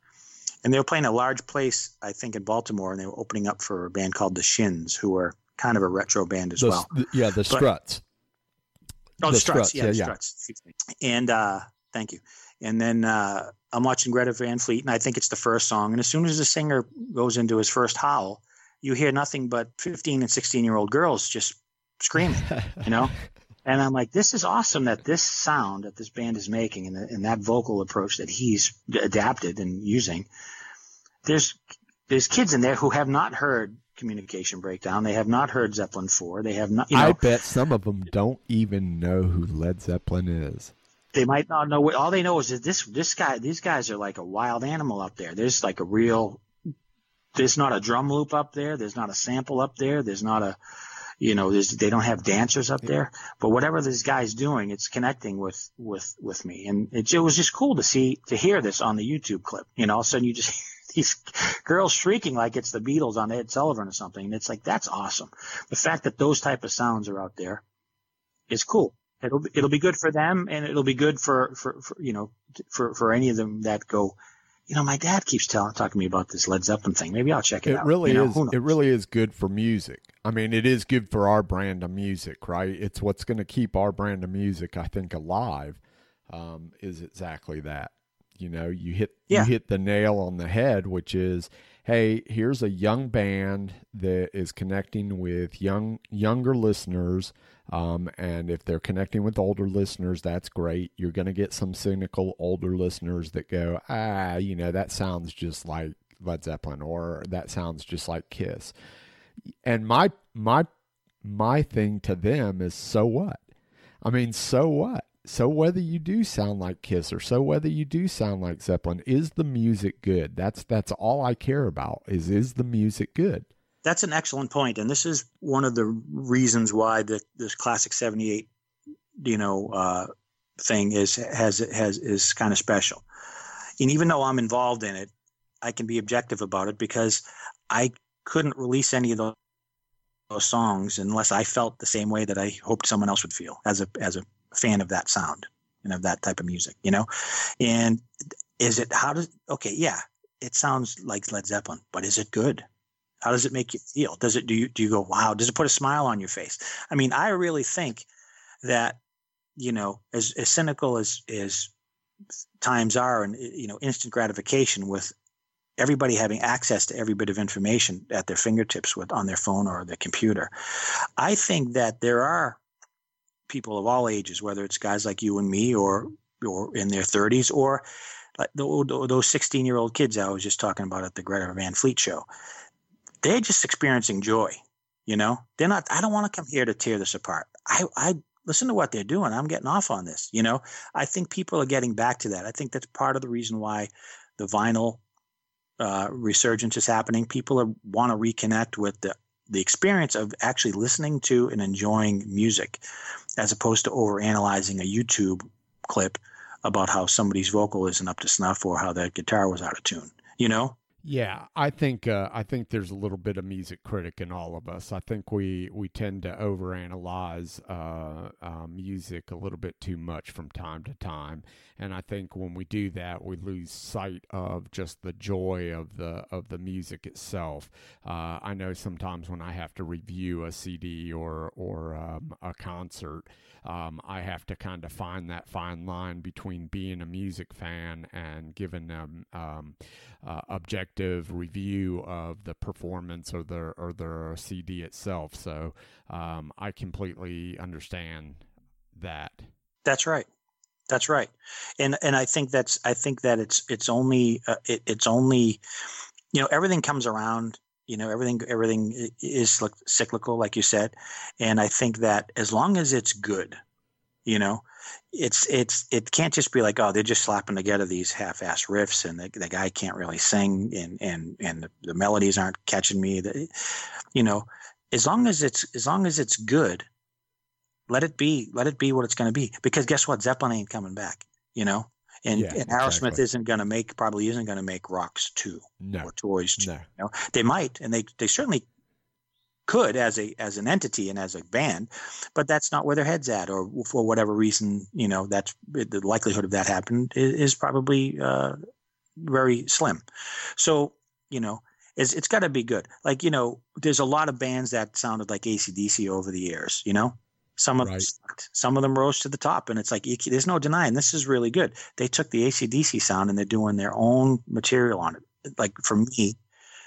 and they were playing a large place, I think, in Baltimore, and they were opening up for a band called the Shins, who are kind of a retro band as the, well. Yeah, the but, Struts. Oh, the, the Struts, Struts, yeah, yeah, the yeah. Struts. And uh, thank you. And then uh, I'm watching Greta Van Fleet, and I think it's the first song. And as soon as the singer goes into his first howl, you hear nothing but fifteen and sixteen-year-old girls just screaming, you know? And I'm like, this is awesome that this sound that this band is making and, the, and that vocal approach that he's adapted and using. There's there's kids in there who have not heard Communication Breakdown. They have not heard Zeppelin four. They have not. You know, I bet some of them don't even know who Led Zeppelin is. They might not know what. All they know is that this this guy. These guys are like a wild animal up there. There's like a real. There's not a drum loop up there. There's not a sample up there. There's not a. you know, there's, they don't have dancers up there, but whatever this guy's doing, it's connecting with, with, with me. And it, it was just cool to see, to hear this on the YouTube clip. You know, all of a sudden you just, these girls shrieking like it's the Beatles on Ed Sullivan or something. And it's like, that's awesome. The fact that those type of sounds are out there is cool. It'll be, it'll be good for them, and it'll be good for, for, for you know, for, for any of them that go, you know, my dad keeps telling, talking to me about this Led Zeppelin thing. Maybe I'll check it, it out. Really you know, is, it really is good for music. I mean, it is good for our brand of music, right? It's what's going to keep our brand of music, I think, alive, um, is exactly that. You know, you hit, yeah. you hit the nail on the head, which is, hey, here's a young band that is connecting with young, younger listeners. Um, and if they're connecting with older listeners, that's great. You're going to get some cynical older listeners that go, ah, you know, that sounds just like Led Zeppelin, or that sounds just like Kiss. And my, my, my thing to them is, so what? I mean, so what? So whether you do sound like Kiss, or so whether you do sound like Zeppelin, is the music good? That's, that's all I care about is, is the music good? That's an excellent point, and this is one of the reasons why the, this Classic seventy-eight, you know, uh, thing is has has is kind of special. And even though I'm involved in it, I can be objective about it because I couldn't release any of those, those songs unless I felt the same way that I hoped someone else would feel as a as a fan of that sound and of that type of music, you know. And is it how does okay, yeah, it sounds like Led Zeppelin, but is it good? How does it make you feel? Does it, do you, do you go, wow? Does it put a smile on your face? I mean, I really think that, you know, as, as cynical as, as times are, and, you know, instant gratification with everybody having access to every bit of information at their fingertips with on their phone or their computer. I think that there are people of all ages, whether it's guys like you and me, or, or in their thirties, or like the, those sixteen year old kids I was just talking about at the Greta Van Fleet show. They're just experiencing joy, you know. They're not. I don't want to come here to tear this apart. I, I listen to what they're doing. I'm getting off on this, you know. I think people are getting back to that. I think that's part of the reason why the vinyl uh, resurgence is happening. People are, want to reconnect with the the experience of actually listening to and enjoying music, as opposed to overanalyzing a YouTube clip about how somebody's vocal isn't up to snuff or how that guitar was out of tune, you know. Yeah, I think uh, I think there's a little bit of music critic in all of us. I think we, we tend to overanalyze uh, uh, music a little bit too much from time to time, and I think when we do that, we lose sight of just the joy of the of the music itself. Uh, I know sometimes when I have to review a C D or or um, a concert, um, I have to kind of find that fine line between being a music fan and giving them um, uh, objective review of the performance or the or the C D itself. So um, I completely understand that. That's right. That's right. And and I think that's I think that it's it's only uh, it, it's only you know, everything comes around. You know, everything everything is cyclical, like you said. And I think that as long as it's good, you know, it's it's it can't just be like, oh, they're just slapping together these half-ass riffs, and the, the guy can't really sing, and and and the, the melodies aren't catching me. The, you know, as long as it's as long as it's good, let it be. Let it be what it's going to be. Because guess what, Zeppelin ain't coming back. You know, and, yeah, and Aerosmith exactly. isn't going to make probably isn't going to make Rocks two no. or Toys two. No. You know, they might, and they they certainly could as a as an entity and as a band, but that's not where their head's at, or for whatever reason, you know, that's the likelihood of that happening is, is probably uh, very slim. So, you know, it's, it's got to be good. Like, you know, there's a lot of bands that sounded like A C D C over the years, you know, some of right. them sucked. Some of them rose to the top, and it's like, there's no denying this is really good. They took the A C D C sound and they're doing their own material on it. Like for me,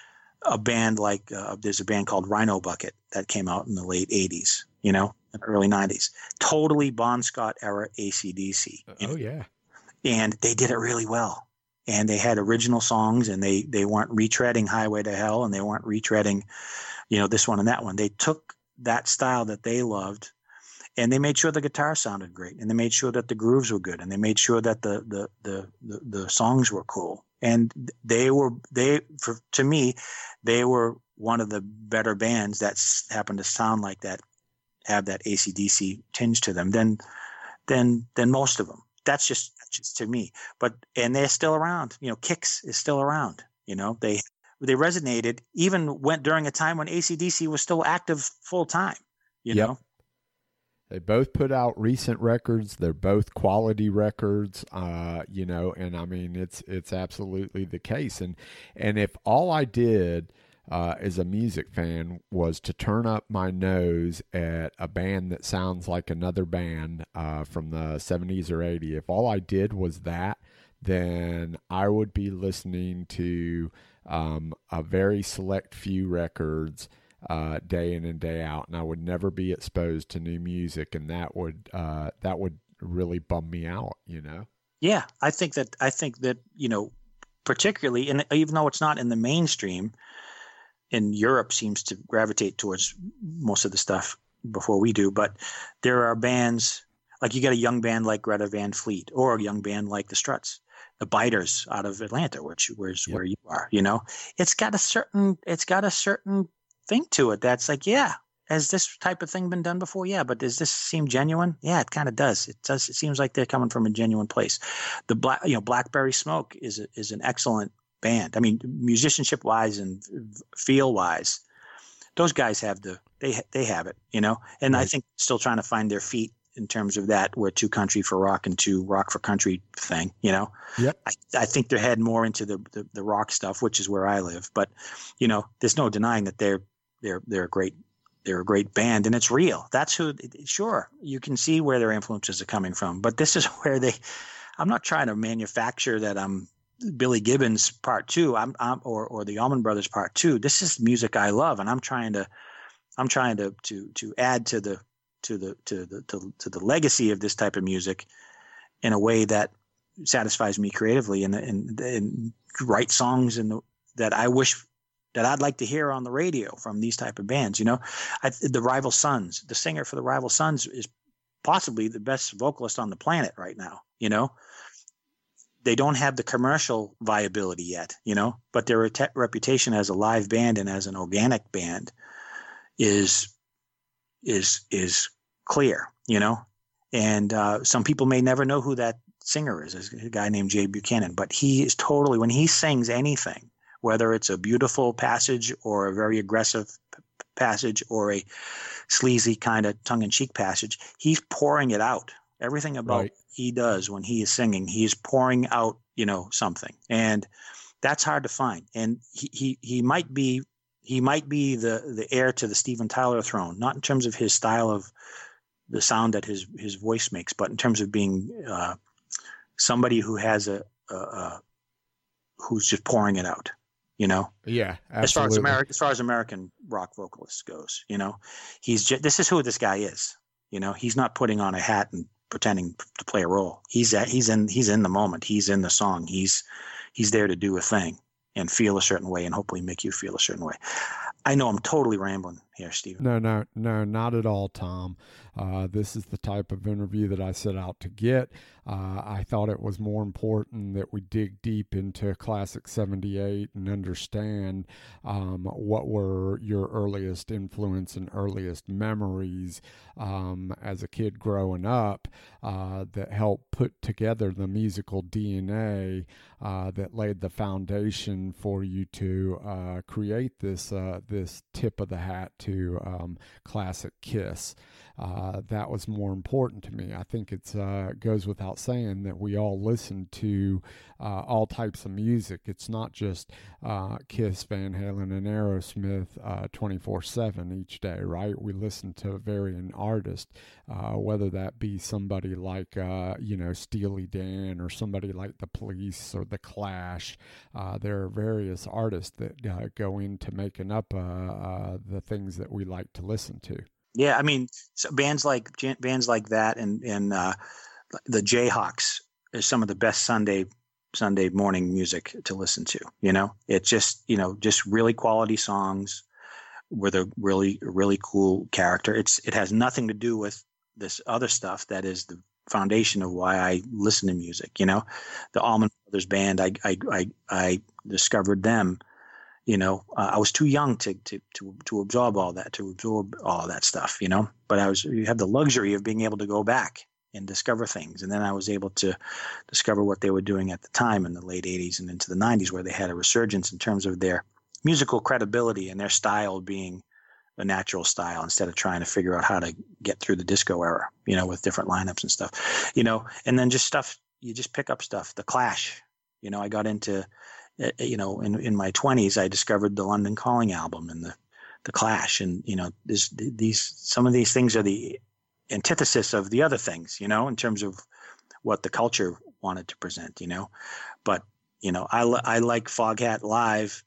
a band like uh, there's a band called Rhino Bucket that came out in the late eighties, you know, in the early nineties. Totally Bon Scott era A C D C. Oh, yeah. And they did it really well. And they had original songs, and they, they weren't retreading Highway to Hell, and they weren't retreading, you know, this one and that one. They took that style that they loved, and they made sure the guitar sounded great, and they made sure that the grooves were good, and they made sure that the the the the, the songs were cool. And they were, they, for, to me, they were one of the better bands that happened to sound like that, have that A C D C tinge to them than, than, than most of them. That's just, that's just to me. But, and they're still around, you know, Kix is still around, you know, they, they resonated even went during a time when A C D C was still active full time, you yep. know? They both put out recent records. They're both quality records, uh, you know, and I mean, it's, it's absolutely the case. And, and if all I did, uh, as a music fan was to turn up my nose at a band that sounds like another band, uh, from the seventies or eighties, if all I did was that, then I would be listening to, um, a very select few records, uh, day in and day out, and I would never be exposed to new music, and that would uh, that would really bum me out, you know. Yeah, I think that I think that you know, particularly, and even though it's not in the mainstream, in Europe seems to gravitate towards most of the stuff before we do, but there are bands like you get a young band like Greta Van Fleet, or a young band like the Struts, the Biters out of Atlanta, which where's yep. where you are, you know. It's got a certain it's got a certain thing to it that's like, yeah, has this type of thing been done before? Yeah, but does this seem genuine? Yeah, it kind of does. It does. It seems like they're coming from a genuine place. The black, you know, Blackberry Smoke is a, is an excellent band. I mean, musicianship wise and feel wise, those guys have the they they have it, you know. And right. I think still trying to find their feet in terms of that. We're too country for rock and too rock for country thing, you know. Yep. I, I think they're heading more into the, the the rock stuff, which is where I live. But you know, there's no denying that they're they're they're a great they're a great band, and it's real. That's who. Sure, you can see where their influences are coming from, but this is where they. I'm not trying to manufacture that I'm Billy Gibbons part two. I'm, I'm or or the Allman Brothers part two. This is music I love, and I'm trying to I'm trying to to to add to the to the to the to, to the legacy of this type of music in a way that satisfies me creatively, and and, and write songs in the, that I wish that I'd like to hear on the radio from these type of bands. You know, I, the Rival Sons, the singer for the Rival Sons is possibly the best vocalist on the planet right now. You know, they don't have the commercial viability yet, you know, but their re- reputation as a live band and as an organic band is is is clear, you know. And uh, some people may never know who that singer is. There's a guy named Jay Buchanan, but he is totally, when he sings anything, whether it's a beautiful passage or a very aggressive p- passage or a sleazy kind of tongue-in-cheek passage, he's pouring it out. Everything about right. he does when he is singing, he is pouring out, you know, something, and that's hard to find. And he he, he might be he might be the the heir to the Steven Tyler throne, not in terms of his style of the sound that his his voice makes, but in terms of being uh, somebody who has a, a, a who's just pouring it out. You know, yeah. Absolutely. As far as American, as far as American rock vocalists goes, you know, he's just, this is who this guy is. You know, he's not putting on a hat and pretending to play a role. He's at, he's in he's in the moment. He's in the song. He's he's there to do a thing and feel a certain way and hopefully make you feel a certain way. I know I'm totally rambling here, Stephen. No, no, no, not at all, Tom. Uh, this is the type of interview that I set out to get. Uh, I thought it was more important that we dig deep into Classic seventy-eight and understand um, what were your earliest influence and earliest memories um, as a kid growing up uh, that helped put together the musical D N A uh, that laid the foundation for you to uh, create this uh, this tip of the hat to um, classic Kiss. Uh, that was more important to me. I think it uh, goes without saying that we all listen to uh, all types of music. It's not just uh, Kiss, Van Halen, and Aerosmith uh, twenty-four seven each day, right? We listen to varying artists, uh, whether that be somebody like, uh, you know, Steely Dan or somebody like The Police or The Clash. Uh, there are various artists that uh, go into making up uh, uh, the things that we like to listen to. Yeah, I mean, so bands like bands like that, and and uh, the Jayhawks is some of the best Sunday Sunday morning music to listen to. You know, it's just you know just really quality songs with a really really cool character. It's it has nothing to do with this other stuff that is the foundation of why I listen to music. You know, the Allman Brothers Band, I I I, I discovered them. You know, uh, I was too young to, to to to absorb all that, to absorb all that stuff. You know, but I was you have the luxury of being able to go back and discover things, and then I was able to discover what they were doing at the time in the late eighties and into the nineties, where they had a resurgence in terms of their musical credibility and their style being a natural style instead of trying to figure out how to get through the disco era. You know, with different lineups and stuff. You know, and then just stuff you just pick up stuff. The Clash. You know, I got into You know, in, in my twenties, I discovered the London Calling album and the, the Clash. And, you know, this, these, some of these things are the antithesis of the other things, you know, in terms of what the culture wanted to present, you know. But, you know, I, I like Foghat Live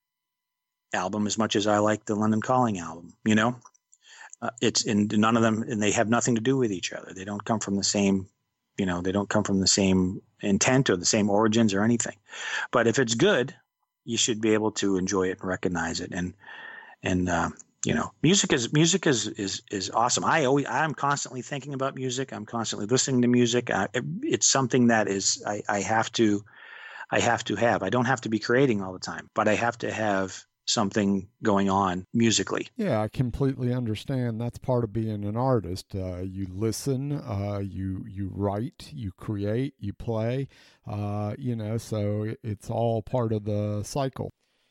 album as much as I like the London Calling album, you know. Uh, it's in none of them, and they have nothing to do with each other. They don't come from the same, you know, they don't come from the same intent or the same origins or anything. But if it's good, you should be able to enjoy it and recognize it. And, and, uh, you know, music is, music is, is, is awesome. I always, I'm constantly thinking about music. I'm constantly listening to music. I, it's something that is, I, I have to, I have to have, I don't have to be creating all the time, but I have to have something going on musically. Yeah, I completely understand. That's part of being an artist. Uh, you listen, uh, you you write, you create, you play, uh, you know, so it's all part of the cycle.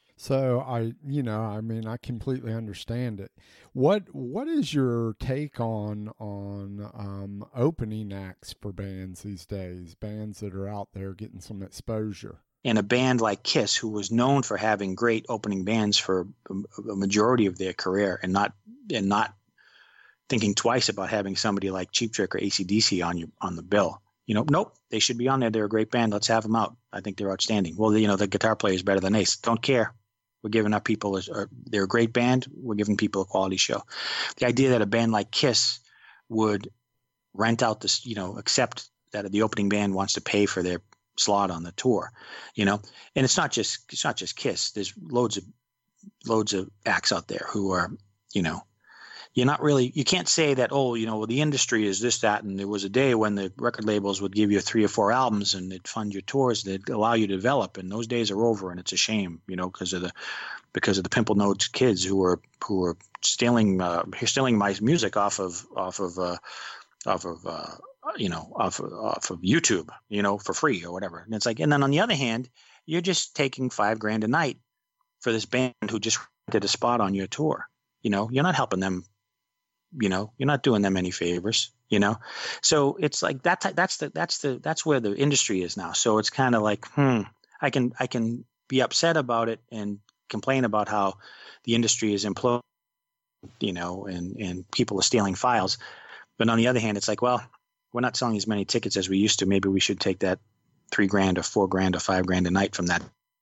So I, you know, I mean, I completely understand it. What what is your take on on um, opening acts for bands these days? Bands that are out there getting some exposure. And a band like Kiss, who was known for having great opening bands for a majority of their career, and not and not thinking twice about having somebody like Cheap Trick or A C D C on you on the bill. You know, nope, they should be on there. They're a great band. Let's have them out. I think they're outstanding. Well, you know, the guitar player is better than Ace. Don't care. We're giving our people a, they're a great band. We're giving people a quality show. The idea that a band like Kiss would rent out this, you know, accept that the opening band wants to pay for their slot on the tour, you know, and it's not just it's not just Kiss. There's loads of loads of acts out there who are, you know, you're not really you can't say that, oh, you know, well, the industry is this, that, and there was a day when the record labels would give you three or four albums and they'd fund your tours, they'd allow you to develop, and those days are over, and it's a shame, you know, because of the because of the pimple nosed kids who were who were stealing uh, stealing my music off of off of uh, off of uh, you know, off, off of YouTube, you know, for free or whatever. And it's like, and then on the other hand, you're just taking five grand a night for this band who just did a spot on your tour. You know, you're not helping them, you know, you're not doing them any favors, you know? So it's like that, that's the, that's the, that's where the industry is now. So it's kind of like, hmm, I can, I can be upset about it and complain about how the industry is imploding, you know, and, and people are stealing files. But on the other hand, it's like, well, we're not selling as many tickets as we used to. Maybe we should take that three grand or four grand or five grand a night from that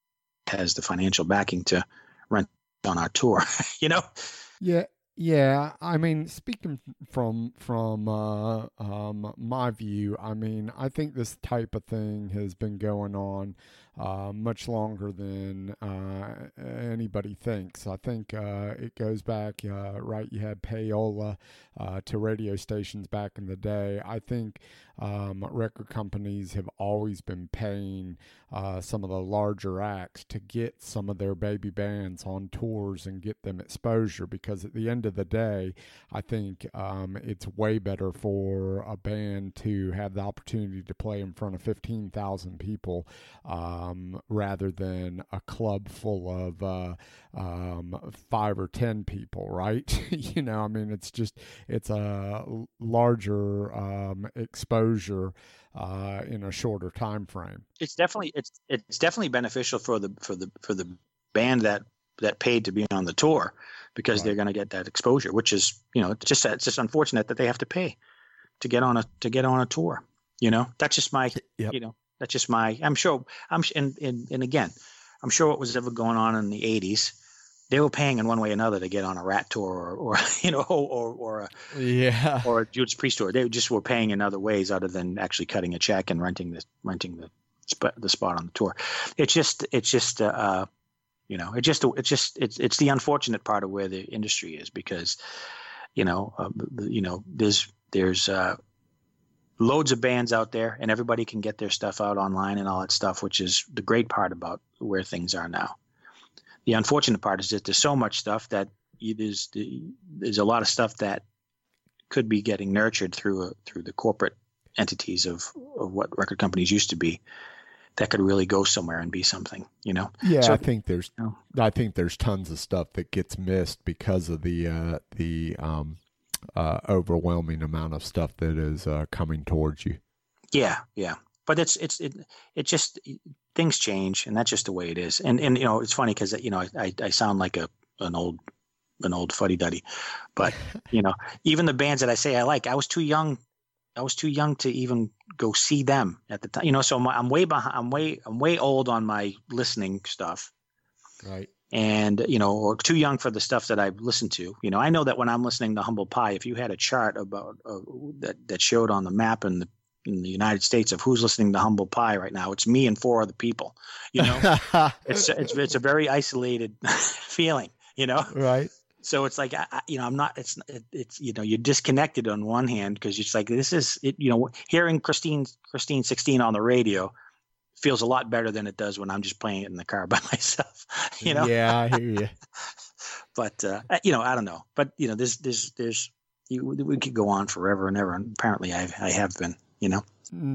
as the financial backing to rent on our tour, you know? Yeah. Yeah. I mean, speaking from, from, uh, um, my view, I mean, I think this type of thing has been going on, uh, much longer than, uh, anybody thinks. I think, uh, it goes back, uh, right. You had payola, uh, to radio stations back in the day. I think, um, record companies have always been paying, uh, some of the larger acts to get some of their baby bands on tours and get them exposure, because at the end of the day, I think, um, it's way better for a band to have the opportunity to play in front of fifteen thousand people, uh, Um, rather than a club full of uh, um, five or ten people, right? You know, I mean, it's just, it's a larger um, exposure uh, in a shorter time frame. It's definitely, it's it's definitely beneficial for the for the for the band that that paid to be on the tour, because right. They're going to get that exposure, which is, you know, it's just it's just unfortunate that they have to pay to get on a to get on a tour. You know, that's just my, yep. you know. That's just my, I'm sure, I'm, and, and, and again, I'm sure what was ever going on in the eighties, they were paying in one way or another to get on a Rat tour or, or you know, or, or a, yeah, or a Judas Priest tour. They just were paying in other ways other than actually cutting a check and renting the, renting the spot, the spot on the tour. It's just, it's just, uh, you know, it just, it's just, it's, it's the unfortunate part of where the industry is, because, you know, uh, you know, there's, there's, uh, loads of bands out there, and everybody can get their stuff out online and all that stuff, which is the great part about where things are now. The unfortunate part is that there's so much stuff that it is, there's a lot of stuff that could be getting nurtured through a, through the corporate entities of, of what record companies used to be, that could really go somewhere and be something, you know? Yeah, so, I think there's, you know, I think there's tons of stuff that gets missed because of the, uh, the, um, uh, overwhelming amount of stuff that is, uh, coming towards you. Yeah. Yeah. But it's, it's, it, it just, things change, and that's just the way it is. And, and, you know, it's funny because, you know, I, I sound like a, an old, an old fuddy duddy, but you know, even the bands that I say I like, I was too young. I was too young to even go see them at the time, you know, so my, I'm way behind, I'm way, I'm way old on my listening stuff. Right. And, you know, or too young for the stuff that I've listened to. You know, I know that when I'm listening to Humble Pie, if you had a chart about uh, that, that showed on the map in the, in the United States of who's listening to Humble Pie right now, it's me and four other people, you know, it's, it's, it's a very isolated feeling, you know? Right. So it's like, I, you know, I'm not, it's, it, it's, you know, you're disconnected on one hand because it's like, this is, it, you know, hearing Christine, Christine sixteen on the radio feels a lot better than it does when I'm just playing it in the car by myself, you know? Yeah, I hear you. But, uh, you know, I don't know. But, you know, there's, there's, there's, you, we could go on forever and ever. And apparently I I have been, you know?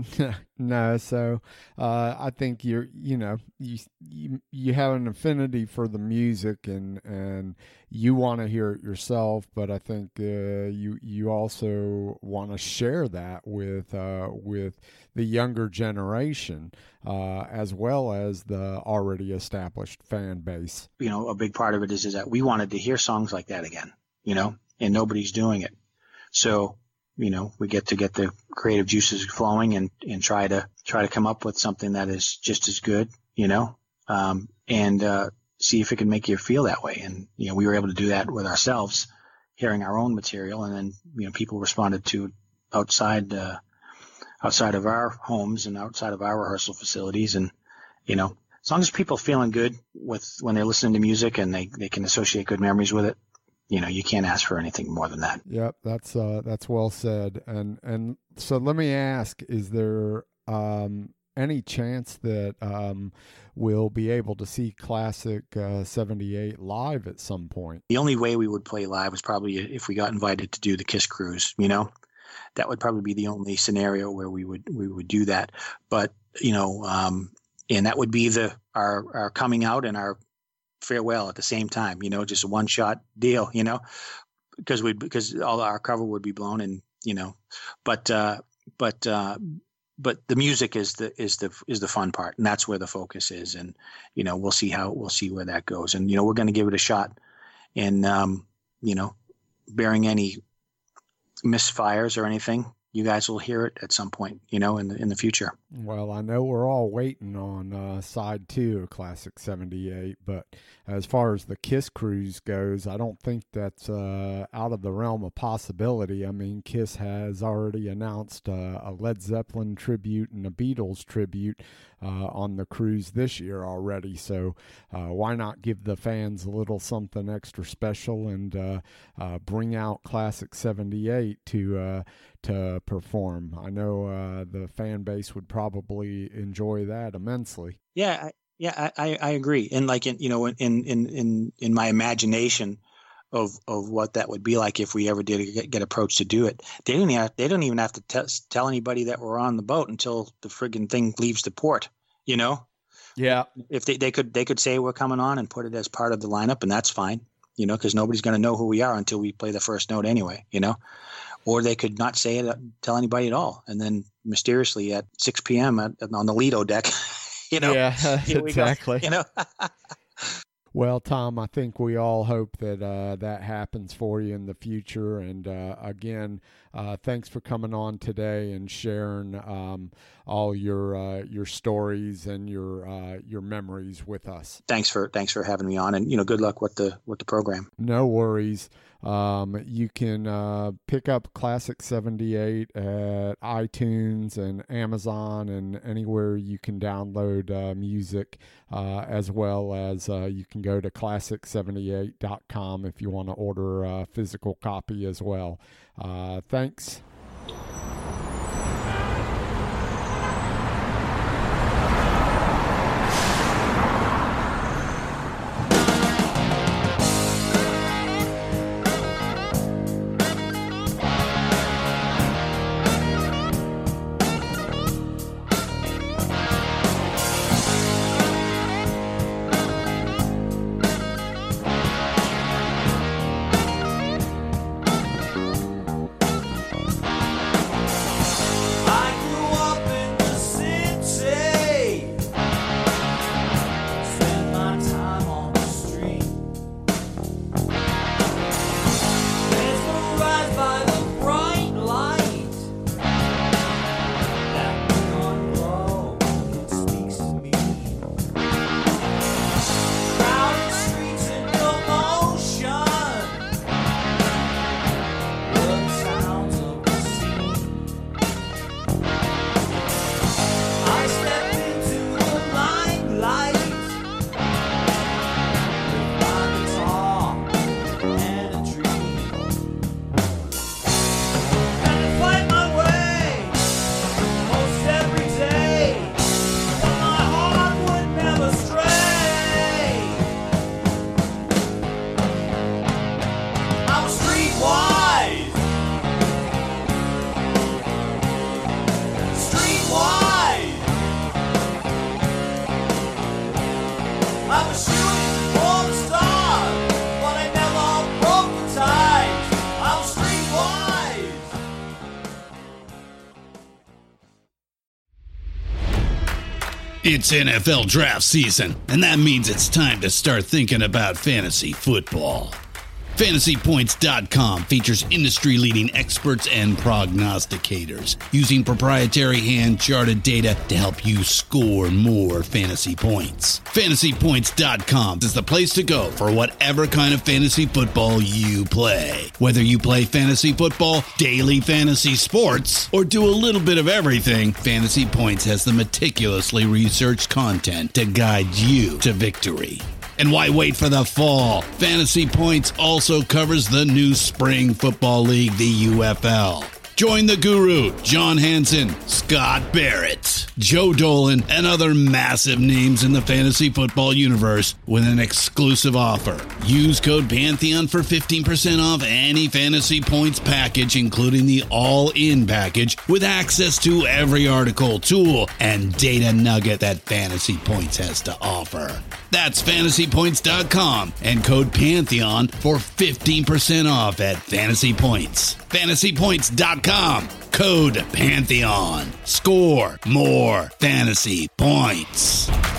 No, so uh, I think you're, you know, you, you you have an affinity for the music, and and you want to hear it yourself, but I think uh, you you also want to share that with uh, with the younger generation, uh, as well as the already established fan base. You know, a big part of it is is that we wanted to hear songs like that again, you know, and nobody's doing it, so. You know, we get to get the creative juices flowing and, and try to try to come up with something that is just as good, you know, um, and uh, see if it can make you feel that way. And, you know, we were able to do that with ourselves, hearing our own material. And then, you know, people responded to outside uh, outside of our homes and outside of our rehearsal facilities. And, you know, as long as people feeling good with when they're listening to music and they, they can associate good memories with it, you know, you can't ask for anything more than that. Yep, that's uh, that's well said. And and so let me ask: is there um, any chance that um, we'll be able to see Classic uh, seventy-eight live at some point? The only way we would play live was probably if we got invited to do the Kiss Cruise. You know, that would probably be the only scenario where we would we would do that. But you know, um, and that would be the our our coming out and our farewell at the same time, you know, just a one shot deal, you know, because we because all our cover would be blown, and you know, but uh, but uh, but the music is the is the is the fun part, and that's where the focus is, and you know, we'll see how we'll see where that goes, and you know, we're going to give it a shot, and um, you know, bearing any misfires or anything, you guys will hear it at some point, you know, in the in the future. Well, I know we're all waiting on uh, side two of Classic seventy-eight, but as far as the Kiss Cruise goes, I don't think that's uh, out of the realm of possibility. I mean, Kiss has already announced uh, a Led Zeppelin tribute and a Beatles tribute uh, on the cruise this year already, so uh, why not give the fans a little something extra special and uh, uh, bring out Classic seventy-eight to uh, to perform. I know uh, the fan base would probably enjoy that immensely. Yeah, I, yeah, I, I agree. And like in you know in in in in my imagination of of what that would be like if we ever did get, get approached to do it, they don't even have, they don't even have to t- tell anybody that we're on the boat until the friggin' thing leaves the port. You know. Yeah. If they they could they could say we're coming on and put it as part of the lineup, and that's fine. You know, because nobody's going to know who we are until we play the first note anyway. You know. Or they could not say it, tell anybody at all, and then mysteriously at six p.m. At, on the Lido deck, you know, yeah, exactly. Go, you know. Well, Tom, I think we all hope that uh, that happens for you in the future. And uh, again, uh, thanks for coming on today and sharing um, all your uh, your stories and your uh, your memories with us. Thanks for thanks for having me on, and you know, good luck with the with the program. No worries. Um, you can uh, pick up Classic seventy-eight at iTunes and Amazon and anywhere you can download uh, music, uh, as well as uh, you can go to classic seventy-eight dot com if you want to order a physical copy as well. Uh, thanks. It's N F L draft season, and that means it's time to start thinking about fantasy football. Fantasy Points dot com features industry-leading experts and prognosticators using proprietary hand-charted data to help you score more fantasy points. Fantasy Points dot com is the place to go for whatever kind of fantasy football you play. Whether you play fantasy football, daily fantasy sports, or do a little bit of everything, Fantasy Points has the meticulously researched content to guide you to victory. And why wait for the fall? Fantasy Points also covers the new spring football league, the U F L. Join the guru, John Hansen, Scott Barrett, Joe Dolan, and other massive names in the fantasy football universe with an exclusive offer. Use code Pantheon for fifteen percent off any Fantasy Points package, including the all-in package, with access to every article, tool, and data nugget that Fantasy Points has to offer. That's Fantasy Points dot com and code Pantheon for fifteen percent off at Fantasy Points. Fantasy Points dot com, code Pantheon. Score more fantasy points.